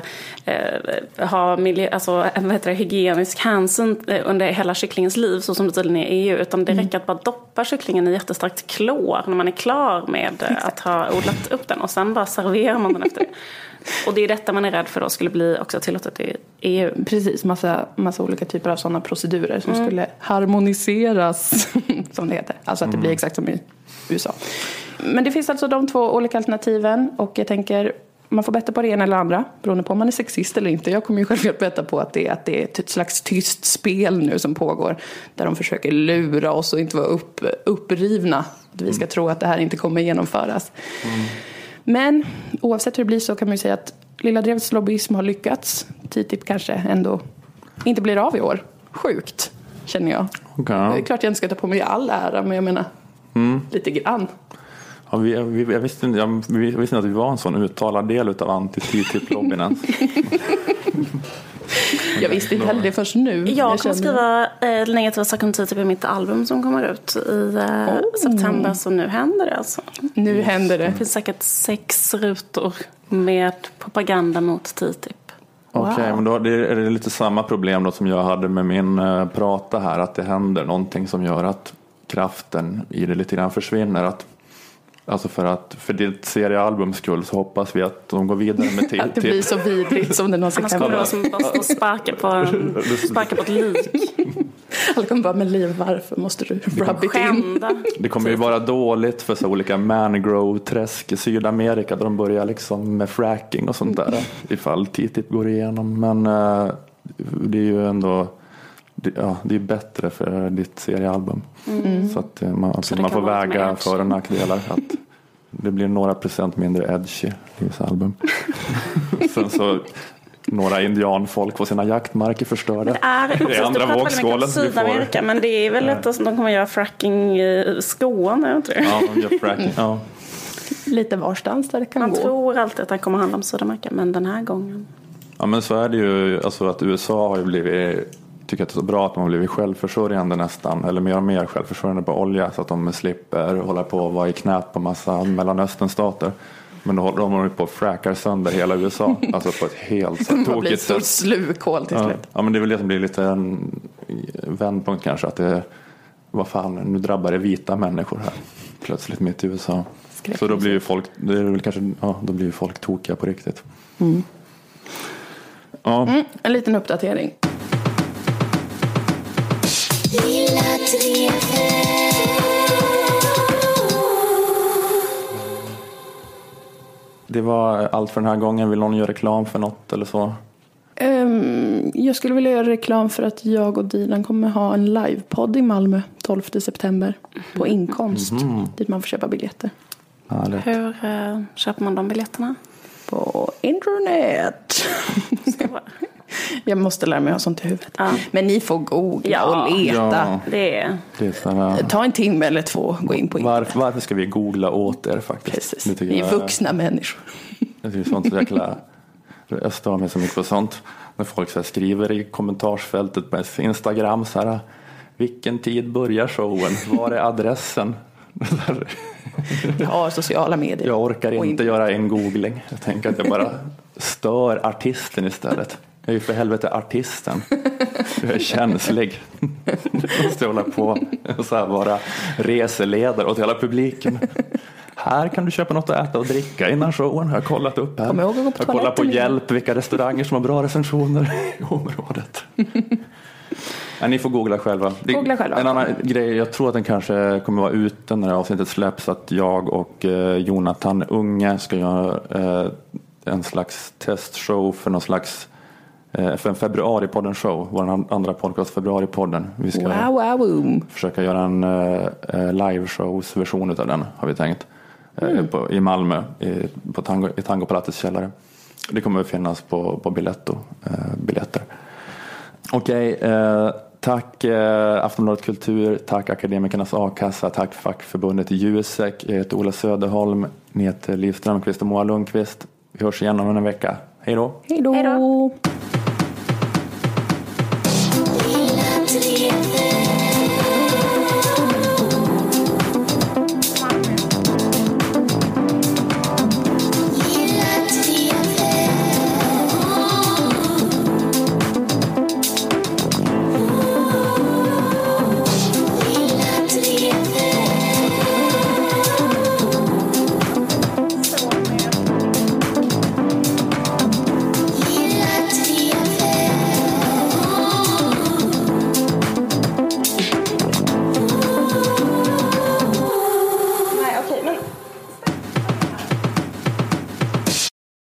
uh, ha miljö, alltså, vad heter det, hygienisk hänsyn under hela kycklingens liv, så som det tydligen är i E U. Utan det räcker att bara doppa kycklingen i jättestarkt klor när man är klar med uh, att ha odlat upp den. Och sen bara serverar man den efter det. Och det är detta man är rädd för då skulle bli också tillåtet i E U. Precis, massa, massa olika typer av sådana procedurer som mm. skulle harmoniseras, som det heter. Alltså att det blir exakt som i U S A. Men det finns alltså de två olika alternativen. Och jag tänker, man får betta på det ena eller andra, beroende på om man är sexist eller inte. Jag kommer ju självklart betta på att det, att det är ett slags tyst spel nu som pågår. Där de försöker lura oss och inte vara upp, upprivna. Att vi ska mm. tro att det här inte kommer genomföras. Mm. Men oavsett hur det blir så kan man ju säga att Lilla Drevets lobbyism har lyckats. T T I P kanske ändå inte blir av i år. Sjukt, känner jag. Okay. Det är klart jag inte ska ta på mig all ära, men jag menar mm. lite grann. Ja, vi, vi, jag, visste, jag, vi visste inte att vi var en sån uttalad del av anti-T T I P-lobbyn. Jag visste inte heller det först nu. Jag, jag kommer skriva eh, negativa saker om T T I P i mitt album som kommer ut i eh, oh. september. Så nu händer det alltså. Nu händer det. Det finns säkert sex rutor med propaganda mot T T I P. Okej, okay, wow. Men då är det lite samma problem då som jag hade med min uh, prata här. Att det händer någonting som gör att kraften i det lite grann försvinner. Att Alltså för att för ditt seriealbums skull så hoppas vi att de går vidare med T T I P. Att det blir så vidrigt som det någonsin kan vara. Annars kommer det vara som att sparka på, en, sparka på ett lik. Alla kommer bara, med liv, varför måste du rub it in? Det kommer ju vara dåligt för så olika mangrove-träsk i Sydamerika där de börjar liksom med fracking och sånt där. Ifall T T I P går igenom. Men uh, det är ju ändå... Det, ja, det är bättre för ditt seriealbum. Mm. Så att man, alltså så man får väga för- och nackdelar. Att det blir några procent mindre edgy i vissa album. Sen så några indianfolk får sina jaktmarker förstörda. Det är, det är andra vågskålen. Sydamerika, men det är väl lätt att de kommer göra fracking i Skåne, jag tror. Ja, de gör fracking, ja. Lite varstans där det kan man gå. Man tror alltid att det kommer handla om Sydamerika, men den här gången. Ja, men så är det ju, alltså att U S A har ju blivit, tycker att det är så bra att de har blivit självförsörjande nästan, eller mer och mer självförsörjande på olja, så att de slipper hålla på och vara i knät på massa Mellanösternstater. Men då håller de på att frackar sönder hela U S A, alltså på ett helt så tokigt sätt. Det blir ett slukhål till ja. slut. Ja, men det är väl det som blir lite en vändpunkt kanske, att det, vad fan, nu drabbar det vita människor här plötsligt mitt i U S A. Så då blir ju folk, det är väl kanske, ja, då blir ju folk tokiga på riktigt. Mm. Ja. Mm, en liten uppdatering. Det var allt för den här gången. Vill någon göra reklam för något eller så? Um, jag skulle vilja göra reklam för att jag och Dilan kommer ha en livepodd i Malmö tolfte september på Inkomst. Mm. Dit man får köpa biljetter. Ja, hur uh, köper man de biljetterna? På internet. Jag måste lära mig ha sånt i huvudet. Ja. Men ni får googla ja. och leta. Ja, det är. Det är såna... Ta en timme eller två, gå in på internet. Varför, varför ska vi googla åt er faktiskt? Precis. Ni är vuxna människor. Det är sånt så jäkla... Jag stör mig så mycket på sånt. När folk så här skriver i kommentarsfältet på Instagram så här: vilken tid börjar showen? Var är adressen? Ja, sociala medier. Jag orkar inte göra en googling. Jag tänker att jag bara stör artisten istället. Jag är ju för helvete artisten. Jag är känslig. Jag måste hålla på och så här vara reseledare åt hela publiken. Här kan du köpa något att äta och dricka innan showen. Jag har kollat upp här. Jag har kollat på hjälp vilka restauranger som har bra recensioner i området. Ja, ni får googla själva. Det, googla själva. En annan grej, jag tror att den kanske kommer vara ute när det avsnittet släpps, att jag och eh, Jonathan Unge ska göra eh, en slags testshow för någon slags eh, för en februaripodden show, vår andra podcast februaripodden. Vi ska wow, wow, wow. försöka göra en eh, live-shows version av den, har vi tänkt. Mm. Eh, på, i Malmö i, på Tango, i Tango Palatets källare. Det kommer att finnas på, på Biletto, eh, biljetter. Okej, okay, eh, tack eh, Aftonbladet Kultur, tack Akademikernas A-kassa, tack fackförbundet Jusek. Jag heter Ola Söderholm, ni heter Liv Strömqvist och Moa Lundqvist. Vi hörs igen om en vecka. Hej då! Hej då!